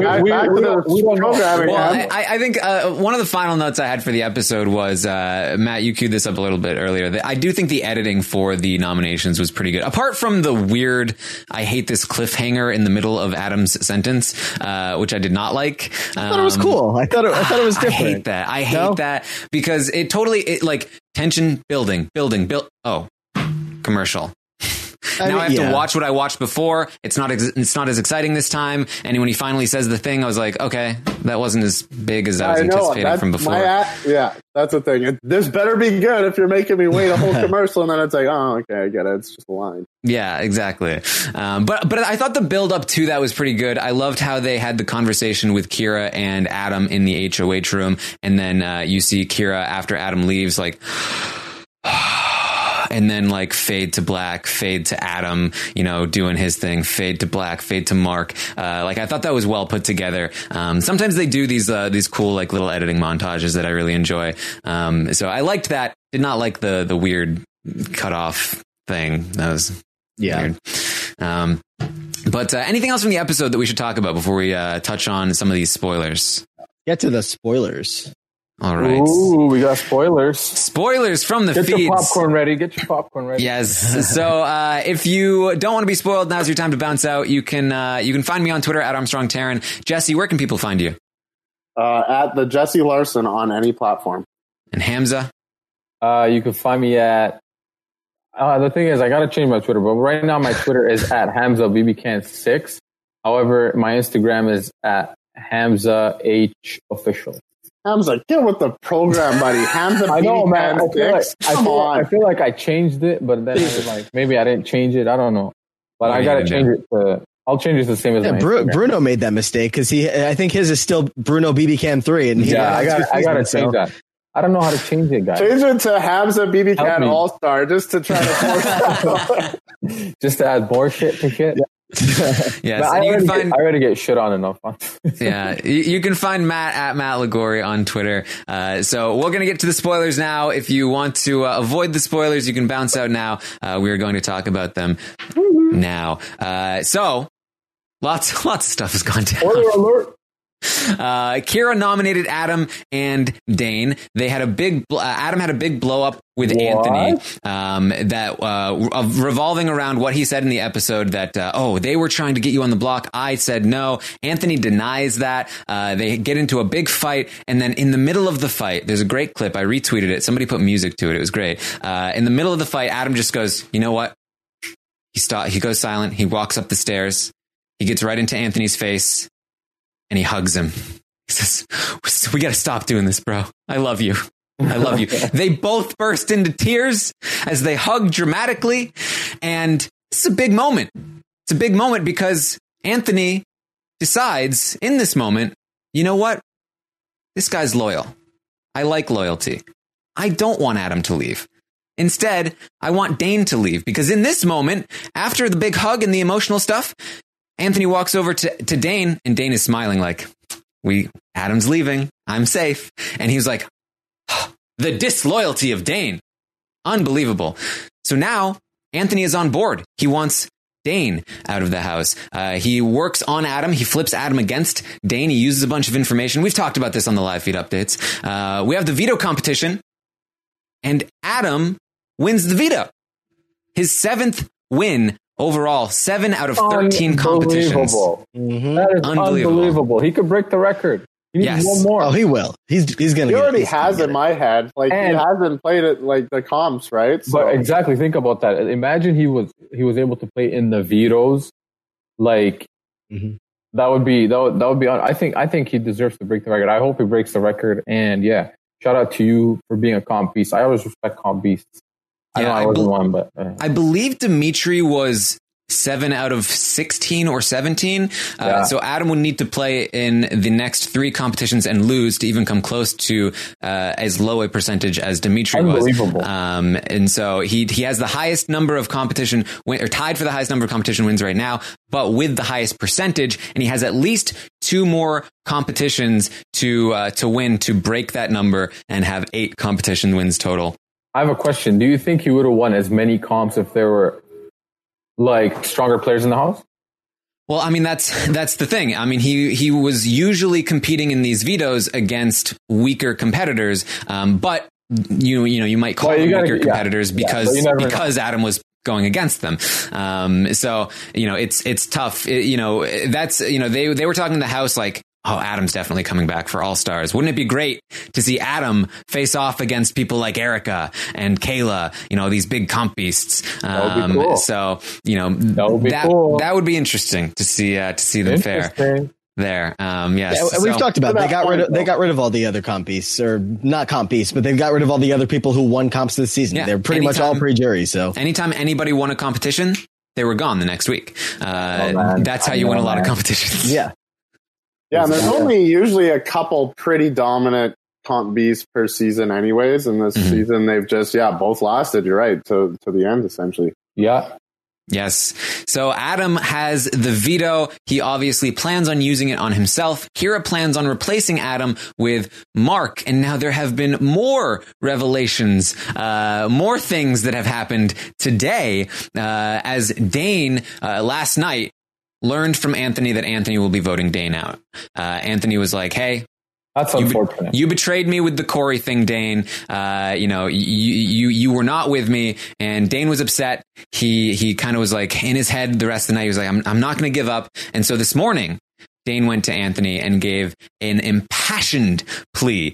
I think one of the final notes I had for the episode was, Matt, you queued this up a little bit earlier. I do think the editing for the nominations was pretty good. Apart from the weird, I hate this cliffhanger in the middle of Adam's sentence, which I did not like. I thought it was cool. I thought it was different. I hate that because it totally, like, tension building. Oh, commercial. Now I have to watch what I watched before. It's not as exciting this time. And when he finally says the thing, I was like, okay, that wasn't as big as I was anticipating from before. That's the thing. This better be good if you're making me wait a whole commercial. And then it's like, oh, okay, I get it. It's just a line. Yeah, exactly. But I thought the build up to that was pretty good. I loved how they had the conversation with Kira and Adam in the HOH room. And then you see Kira after Adam leaves, like... and then like fade to black, fade to Adam, doing his thing, fade to black, fade to Mark. Like I thought that was well put together. Sometimes they do these cool like little editing montages that I really enjoy. So I liked that. Did not like the weird cut off thing. That was weird. But anything else from the episode that we should talk about before we touch on some of these spoilers? Get to the spoilers. All right. Ooh, we got spoilers. Spoilers from the feeds. Get your popcorn ready. Yes. So if you don't want to be spoiled, now's your time to bounce out. You can find me on Twitter at Armstrong Taran. Jesse, where can people find you? At the Jesse Larson on any platform. And Hamza? You can find me at... the thing is, I got to change my Twitter, but right now my Twitter is at HamzaBBCan6. However, my Instagram is at HamzaHOfficial. Hamza, get with the program, buddy. Hamza, I know, man. I feel like I changed it, but then I was like, maybe I didn't change it. I don't know, but I gotta change it to. I'll change it to the same as my Bruno made that mistake because I think his is still Bruno BBCan 3, and I gotta change that. I don't know how to change it, guys. Change it to Hamza BBCan All Star just to try to just to add more shit to shit. Yes, I already get shit on enough. Yeah, you can find Matt at Matt Ligori on Twitter. So we're going to get to the spoilers now. If you want to avoid the spoilers, you can bounce out now. We are going to talk about them now. So lots of stuff has gone down. Spoiler alert. Kira nominated Adam and Dane. They had Adam had a big blow up with Anthony, revolving around what he said in the episode that, they were trying to get you on the block. I said no. Anthony denies that. They get into a big fight. And then in the middle of the fight, there's a great clip. I retweeted it. Somebody put music to it. It was great. In the middle of the fight, Adam just goes, you know what? He goes silent. He walks up the stairs. He gets right into Anthony's face. And he hugs him. He says, we got to stop doing this, bro. I love you. They both burst into tears as they hug dramatically. And it's a big moment. It's a big moment because Anthony decides in this moment, you know what? This guy's loyal. I like loyalty. I don't want Adam to leave. Instead, I want Dane to leave because in this moment, after the big hug and the emotional stuff, Anthony walks over to Dane, and Dane is smiling like, Adam's leaving. I'm safe. And he was like, the disloyalty of Dane. Unbelievable. So now Anthony is on board. He wants Dane out of the house. He works on Adam. He flips Adam against Dane. He uses a bunch of information. We've talked about this on the live feed updates. We have the veto competition, and Adam wins the veto. His 7th win overall, 7 out of 13 competitions. That is unbelievable. He could break the record. He needs one more. Oh, he will. He's going to. He already has in my head. Like he hasn't played it like the comps, right? So. But exactly, think about that. Imagine he was able to play in the vetoes. Like that would be. I think he deserves to break the record. I hope he breaks the record. And yeah, shout out to you for being a comp beast. I always respect comp beasts. I know I wasn't one, but I believe Dimitri was 7 out of 16 or 17. So Adam would need to play in the next 3 competitions and lose to even come close to as low a percentage as Dimitri was. And so he has the highest number of competition or tied for the highest number of competition wins right now, but with the highest percentage, and he has at least 2 more competitions to win to break that number and have 8 competition wins total. I have a question. Do you think he would have won as many comps if there were like stronger players in the house? Well, I mean, that's the thing. I mean, he was usually competing in these vetoes against weaker competitors, but you might call them weaker competitors because Adam was going against them. So it's tough. They were talking in the house like, oh, Adam's definitely coming back for All-Stars. Wouldn't it be great to see Adam face off against people like Erica and Kayla, these big comp beasts? That would be cool. So, that would be interesting to see them fare there. Yes. We've talked about they got rid of all the other comp beasts, or not comp beasts, but they've got rid of all the other people who won comps this season. Yeah, they're pretty much all pre-jury. So anytime anybody won a competition, they were gone the next week. That's how you win a lot of competitions. Yeah. Yeah, and there's only usually a couple pretty dominant comp beasts per season anyways, and this season they've just, both lasted, you're right, to the end, essentially. Yeah. Yes. So Adam has the veto. He obviously plans on using it on himself. Kira plans on replacing Adam with Mark. And now there have been more revelations, more things that have happened today, as Dane, last night, learned from Anthony that Anthony will be voting Dane out. Anthony was like, hey, that's unfortunate. You betrayed me with the Corey thing, Dane. You were not with me, and Dane was upset. He kind of was like in his head the rest of the night. He was like, I'm not going to give up. And so this morning, Dane went to Anthony and gave an impassioned plea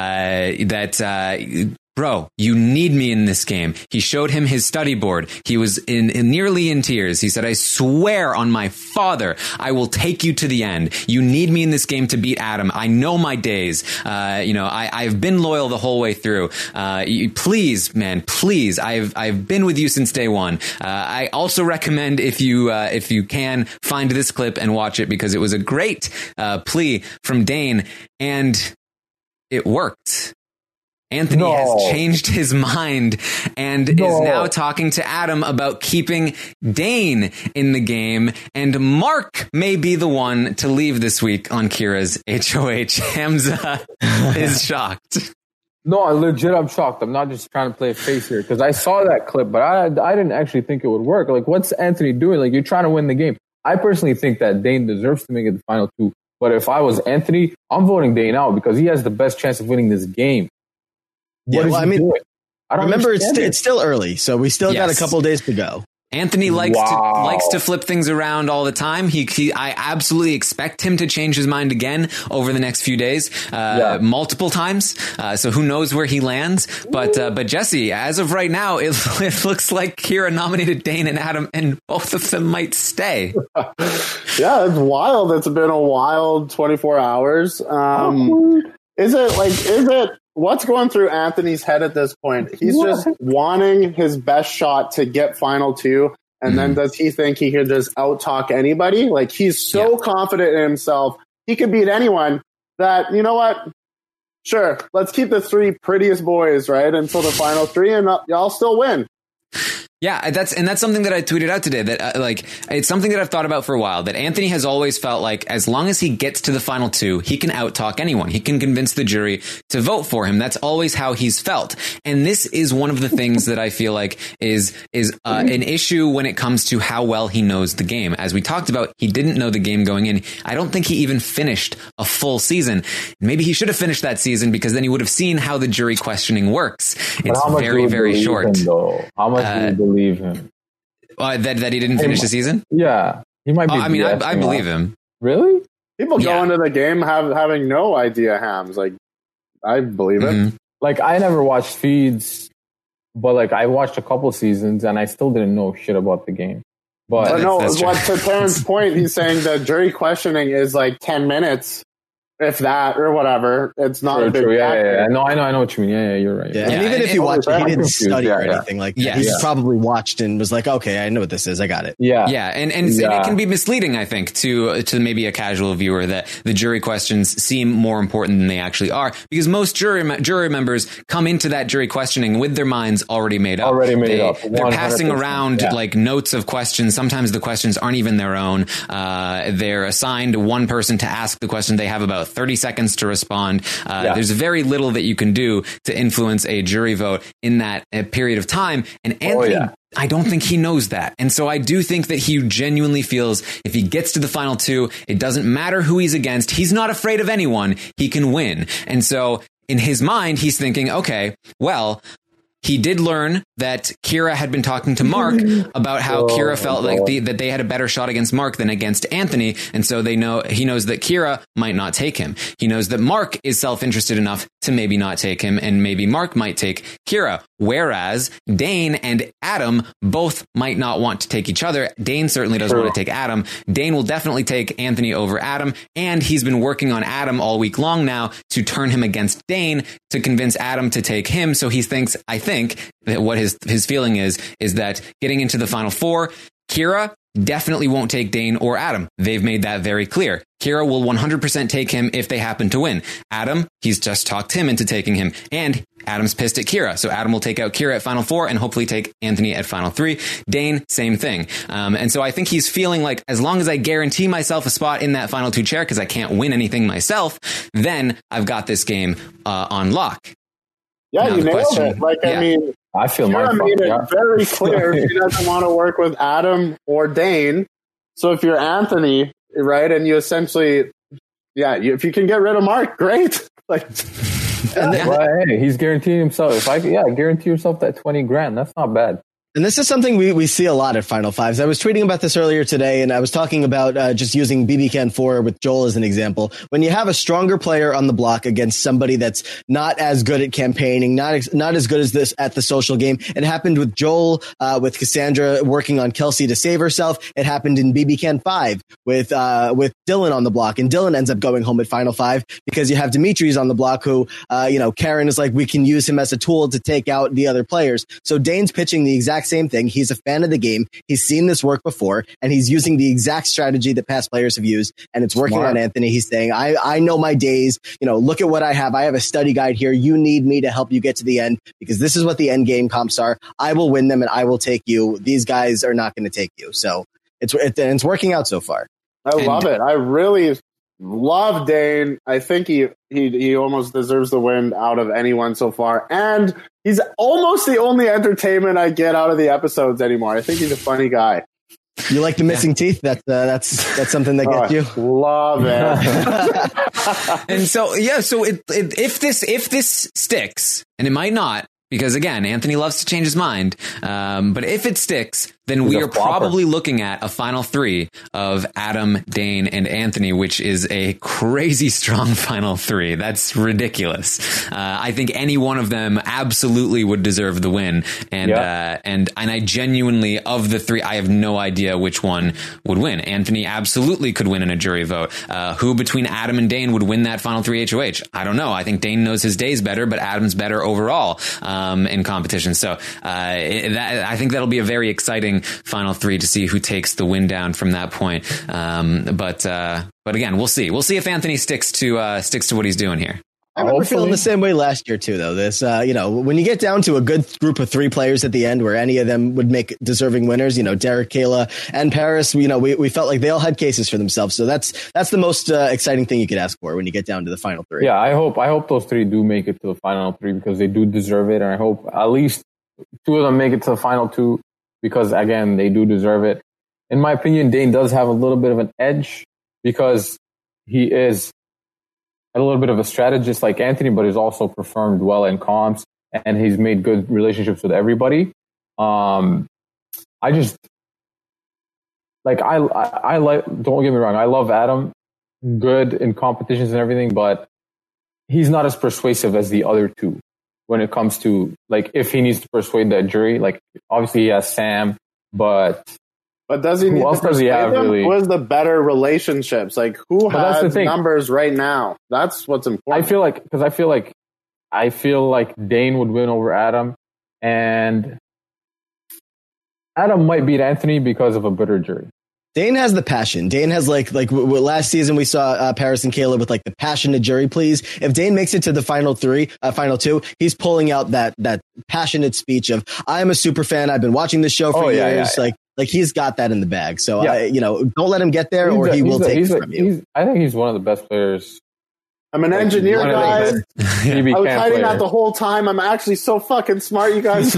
that bro, you need me in this game. He showed him his study board. He was nearly in tears. He said, I swear on my father, I will take you to the end. You need me in this game to beat Adam. I know my days. I've been loyal the whole way through. Please, man, please. I've been with you since day one. I also recommend if you can find this clip and watch it, because it was a great plea from Dane, and it worked. Anthony has changed his mind and is now talking to Adam about keeping Dane in the game. And Mark may be the one to leave this week on Kira's HOH. Hamza is shocked. No, I'm shocked. I'm not just trying to play a face here, because I saw that clip, but I didn't actually think it would work. Like, what's Anthony doing? Like, you're trying to win the game. I personally think that Dane deserves to make it the final 2. But if I was Anthony, I'm voting Dane out because he has the best chance of winning this game. Remember, it's still early, so we still got a couple of days to go. Anthony likes to flip things around all the time. I absolutely expect him to change his mind again over the next few days, multiple times. So who knows where he lands? But Jesse, as of right now, it looks like Kira nominated Dane and Adam, and both of them might stay. Yeah, it's wild. It's been a wild 24 hours. Is it what's going through Anthony's head at this point? He's just wanting his best shot to get final 2. And then does he think he can just out-talk anybody? Like, he's so confident in himself. He can beat anyone that, you know what? Sure, let's keep the 3 prettiest boys, right, until the final 3, and y'all still win. Yeah, that's something that I tweeted out today, that it's something that I've thought about for a while, that Anthony has always felt like as long as he gets to the final 2, he can out-talk anyone. He can convince the jury to vote for him. That's always how he's felt. And this is one of the things that I feel like is an issue when it comes to how well he knows the game. As we talked about, he didn't know the game going in. I don't think he even finished a full season. Maybe he should have finished that season, because then he would have seen how the jury questioning works. It's very, very short. How much do you believe him? That he didn't finish the season? Yeah. He might be. I believe him. Really? People go into the game having no idea, Hams. Like, I believe it. Like, I never watched feeds, but like, I watched a couple seasons and I still didn't know shit about the game. But to Terrence's point, he's saying that jury questioning is like 10 minutes. if that or whatever. It's not a big true. factor. Yeah. No, I know what you mean. Yeah, you're right. Yeah. And even if you watch it, he didn't study or Yeah. anything like that. Yes. He Yeah. probably watched and was like, okay, I know what this is. I got it. Yeah. Yeah, and it can be misleading, I think, to maybe a casual viewer that the jury questions seem more important than they actually are, because most jury members come into that jury questioning with their minds already made up. They're passing around like notes of questions. Sometimes the questions aren't even their own. They're assigned one person to ask the question. They have about 30 seconds to respond. There's very little that you can do to influence a jury vote in that period of time. And Anthony, I don't think he knows that. And so I do think that he genuinely feels if he gets to the final two, it doesn't matter who he's against. He's not afraid of anyone. He can win. And so in his mind, he's thinking, okay, well, he did learn that Kira had been talking to Mark about how Kira felt like that they had a better shot against Mark than against Anthony. And so he knows that Kira might not take him. He knows that Mark is self-interested enough to maybe not take him, and maybe Mark might take Kira. Whereas Dane and Adam both might not want to take each other. Dane certainly doesn't want to take Adam. Dane will definitely take Anthony over Adam. And he's been working on Adam all week long now to turn him against Dane to convince Adam to take him. So he thinks, I think that what his feeling is that getting into the final four, Kira definitely won't take Dane or Adam. They've made that very clear. Kira will 100% take him if they happen to win. Adam, he's just talked him into taking him, and Adam's pissed at Kira. So Adam will take out Kira at final four and hopefully take Anthony at final three. Dane, same thing. And so I think he's feeling like, as long as I guarantee myself a spot in that final two chair, because I can't win anything myself, then I've got this game on lock. Yeah, you nailed it. I mean, I feel Kira made it very clear she doesn't want to work with Adam or Dane. So if you're Anthony, right, and you essentially, if you can get rid of Mark, great. Like, well, hey, he's guaranteeing himself. Guarantee yourself that $20,000. That's not bad. And this is something we see a lot at Final Fives. I was tweeting about this earlier today, and I was talking about just using BB-Can 4 with Joel as an example. When you have a stronger player on the block against somebody that's not as good at campaigning, not as good as this at the social game. It happened with Joel, with Cassandra working on Kelsey to save herself. It happened in BB-Can 5 with Dylan on the block, and Dylan ends up going home at Final Five because you have Dimitri's on the block who, Karen is like, we can use him as a tool to take out the other players. So Dane's pitching the exact same thing. He's a fan of the game. He's seen this work before, and he's using the exact strategy that past players have used, and it's working on Anthony. He's saying, I know my days. Look at what I have. I have a study guide here. You need me to help you get to the end because this is what the end game comps are. I will win them, and I will take you. These guys are not going to take you. So it's working out so far. I love it. I really love Dane. I think he almost deserves the win out of anyone so far. And he's almost the only entertainment I get out of the episodes anymore. I think he's a funny guy. You like the missing teeth? That's something that gets you. Love it. And so, if this sticks, and it might not, because again, Anthony loves to change his mind. But if it sticks, then we are probably looking at a final three of Adam, Dane, and Anthony, which is a crazy strong final three. That's ridiculous. I think any one of them absolutely would deserve the win. And I genuinely, of the three, I have no idea which one would win. Anthony absolutely could win in a jury vote. Who between Adam and Dane would win that final three HOH? I don't know. I think Dane knows his days better, but Adam's better overall in competition. So I think that'll be a very exciting final three to see who takes the win down from that point. But again, we'll see. We'll see if Anthony sticks to what he's doing here. I remember feeling the same way last year too, though. This, when you get down to a good group of three players at the end, where any of them would make deserving winners, Derek, Kayla, and Paris, we felt like they all had cases for themselves. So that's the most exciting thing you could ask for when you get down to the final three. Yeah, I hope those three do make it to the final three because they do deserve it, and I hope at least two of them make it to the final two because again they do deserve it. In my opinion, Dane does have a little bit of an edge because he is a little bit of a strategist like Anthony, but he's also performed well in comps and he's made good relationships with everybody. I just like, I like, don't get me wrong. I love Adam, good in competitions and everything, but he's not as persuasive as the other two when it comes to like, if he needs to persuade that jury, like obviously he has Sam, but But does he Who need else to does he persuade have, them? really? Who has the better relationships? Like, who But that's the has thing. numbers right now? That's what's important. I feel like Dane would win over Adam, and Adam might beat Anthony because of a bitter jury. Dane has the passion. Dane has last season we saw Paris and Caleb with like the passion to jury please. If Dane makes it to the final two, he's pulling out that passionate speech of I'm a super fan. I've been watching this show for years. Yeah. Like he's got that in the bag. So Yeah. don't let him get there, or he will take it from you. I think he's one of the best players. I'm an engineer, one of the guys. best I was camp hiding that players. the whole time. I'm actually so fucking smart, you guys.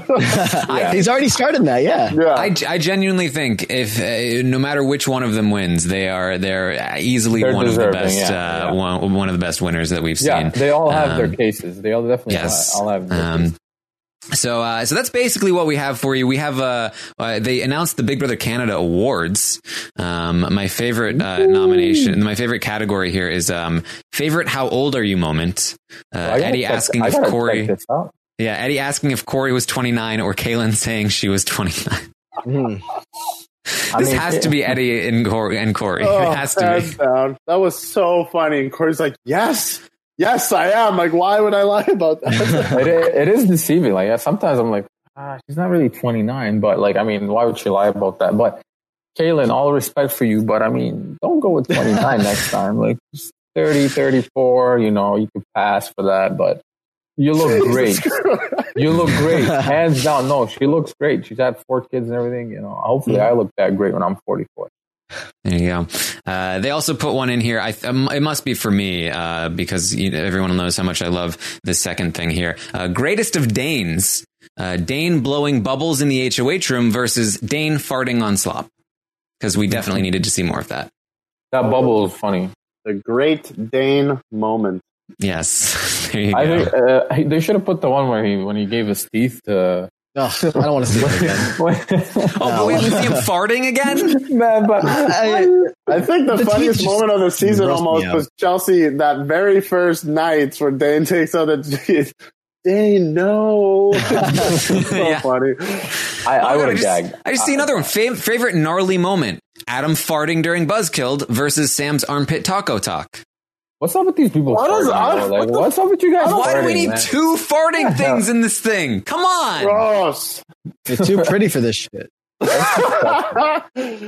He's already started that. Yeah. I genuinely think if no matter which one of them wins, they're easily They're one deserving, of the best yeah. one of the best winners that we've Yeah, seen. they all have their cases. They all definitely all have their cases. So that's basically what we have for you. We have they announced the Big Brother Canada Awards. My favorite nomination, my favorite category here is favorite "How old are you" moment. Eddie asking if Corey. Yeah, Eddie asking if Corey was 29 or Kaylin saying she was 29. This has to be Eddie and Corey. Oh, It has to be. Down. That was so funny. And Corey's like, yes, I am. Like, why would I lie about that? It is deceiving. Like, sometimes I'm like, she's not really 29, but like, I mean, why would she lie about that? But Kaylin, all respect for you, but I mean, don't go with 29 next time. Like, just 30, 34, you could pass for that, but you look great. You look great. Hands down. No, she looks great. She's had 4 kids and everything. Hopefully I look that great when I'm 44. There you go. They also put one in here. It must be for me because everyone knows how much I love this second thing here. Greatest of Danes. Dane blowing bubbles in the HOH room versus Dane farting on slop. Because we definitely needed to see more of that. That bubble is funny. The great Dane moment. Yes. There you go. I think they should have put the one when he gave his teeth to... I don't want to see it again. But we have to see him farting again? Man, but I think the funniest moment of the season almost was Chelsea, that very first night where Dane takes out the teeth. Dane, no. So funny. I would have gagged. I just see another one. Favorite gnarly moment. Adam farting during Buzzkilled versus Sam's armpit taco talk. What's up with these people? What's up with you guys? Why do we need 2 farting things in this thing? Come on. Gross. You're too pretty for this shit. Yeah.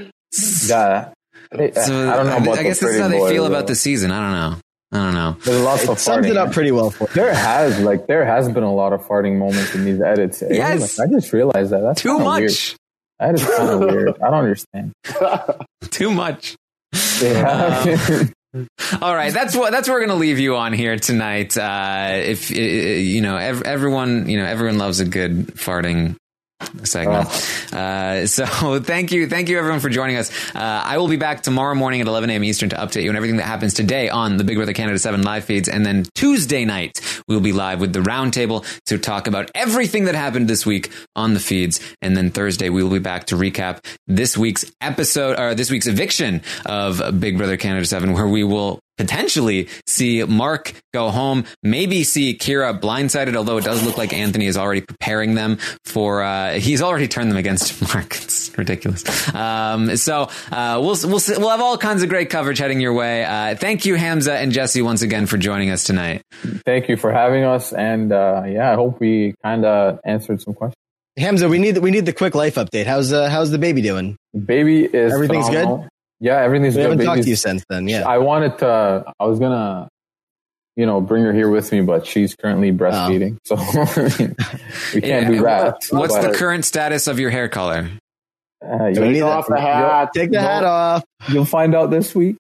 I don't know about I guess this is how they feel about the season. I don't know. There's lots of farting. Sums it up pretty well for you. There has been a lot of farting moments in these edits. Yes. I just realized that. That's too much. Weird. That is kind of weird. I don't understand. Too much. Yeah. All right, that's what we're going to leave you on here tonight. If everyone loves a good farting segment. So thank you everyone for joining us. I will be back tomorrow morning at 11 a.m. Eastern to update you on everything that happens today on the Big Brother Canada 7 live feeds, and then Tuesday night we'll be live with the roundtable to talk about everything that happened this week on the feeds, and then Thursday we will be back to recap this week's episode, or this week's eviction of Big Brother Canada 7, where we will potentially see Mark go home, maybe see Kira blindsided, although it does look like Anthony is already preparing them for, he's already turned them against Mark. It's ridiculous. So we'll have all kinds of great coverage heading your way. Thank you, Hamza and Jesse, once again for joining us tonight. Thank you for having us. And, I hope we kind of answered some questions. Hamza, we need the quick life update. How's the baby doing? The baby is everything's phenomenal. good. Yeah, everything's good. We haven't talked to you since then. Yeah, I was gonna, bring her here with me, but she's currently breastfeeding, so we can't do that. What's the current status of your hair color? Take off the hat. Take the hat off. You'll find out this week.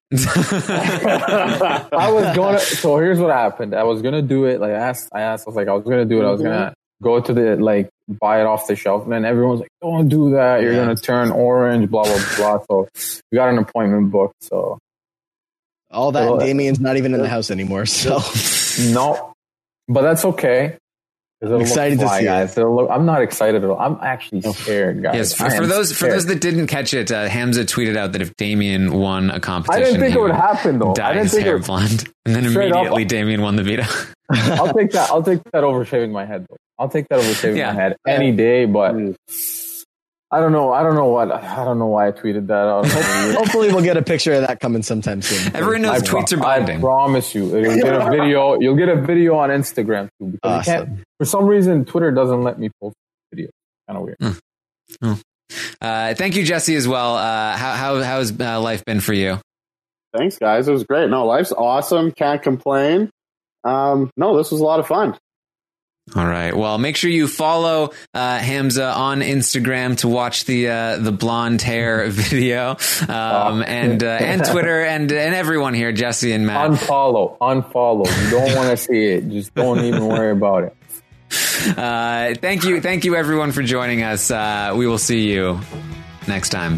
I was gonna. So here's what happened. I was gonna do it. Like I asked. I was like, I was gonna do it. I was gonna go to the buy it off the shelf, and then everyone's like, "Don't do that. You're gonna turn orange." Blah blah blah. So we got an appointment booked. So all that. Damien's not even in the house anymore. So no, but that's okay. I'm excited to see guys. I'm not excited at all. I'm actually scared, guys. Yes, for those that didn't catch it, Hamza tweeted out that if Damien won a competition, I didn't think it would happen though. Dye his hair blonde, and then immediately Damien won the veto. I'll take that over shaving my head though. I'll take that over shaving my head any day. But I don't know why I tweeted that out. Hopefully we'll get a picture of that coming sometime soon. Everyone knows tweets are binding. I promise you. You'll get a video. You'll get a video on Instagram too. Because for some reason, Twitter doesn't let me post videos. Kind of weird. Thank you, Jesse, as well. How's life been for you? Thanks, guys. It was great. No, life's awesome. Can't complain. No, this was a lot of fun. All right. Well, make sure you follow Hamza on Instagram to watch the blonde hair video, and Twitter and everyone here, Jesse and Matt. Unfollow. You don't want to see it. Just don't even worry about it. Thank you, everyone, for joining us. We will see you next time.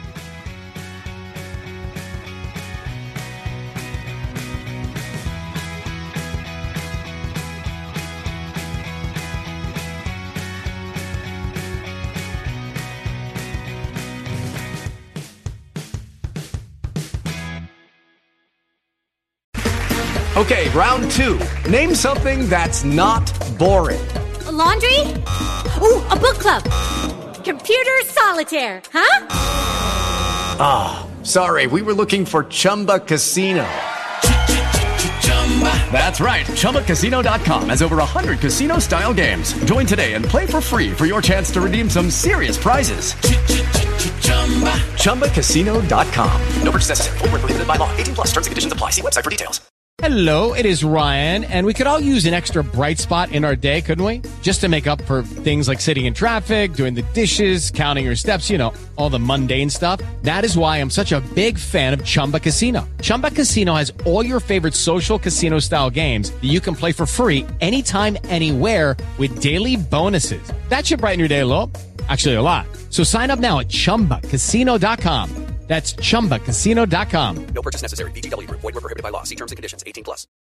Okay, round 2. Name something that's not boring. A laundry? Ooh, a book club. Computer solitaire, huh? Ah, sorry, we were looking for Chumba Casino. That's right, ChumbaCasino.com has over 100 casino-style games. Join today and play for free for your chance to redeem some serious prizes. ChumbaCasino.com. No purchase necessary. Void where prohibited by law. 18 plus terms and conditions apply. See website for details. Hello, it is Ryan, and we could all use an extra bright spot in our day, couldn't we? Just to make up for things like sitting in traffic, doing the dishes, counting your steps, all the mundane stuff. That is why I'm such a big fan of Chumba Casino. Chumba Casino has all your favorite social casino-style games that you can play for free anytime, anywhere with daily bonuses. That should brighten your day a little. Actually, a lot. So sign up now at ChumbaCasino.com. That's ChumbaCasino.com. No purchase necessary. VGW Group. Void where prohibited by law. See terms and conditions. 18 plus.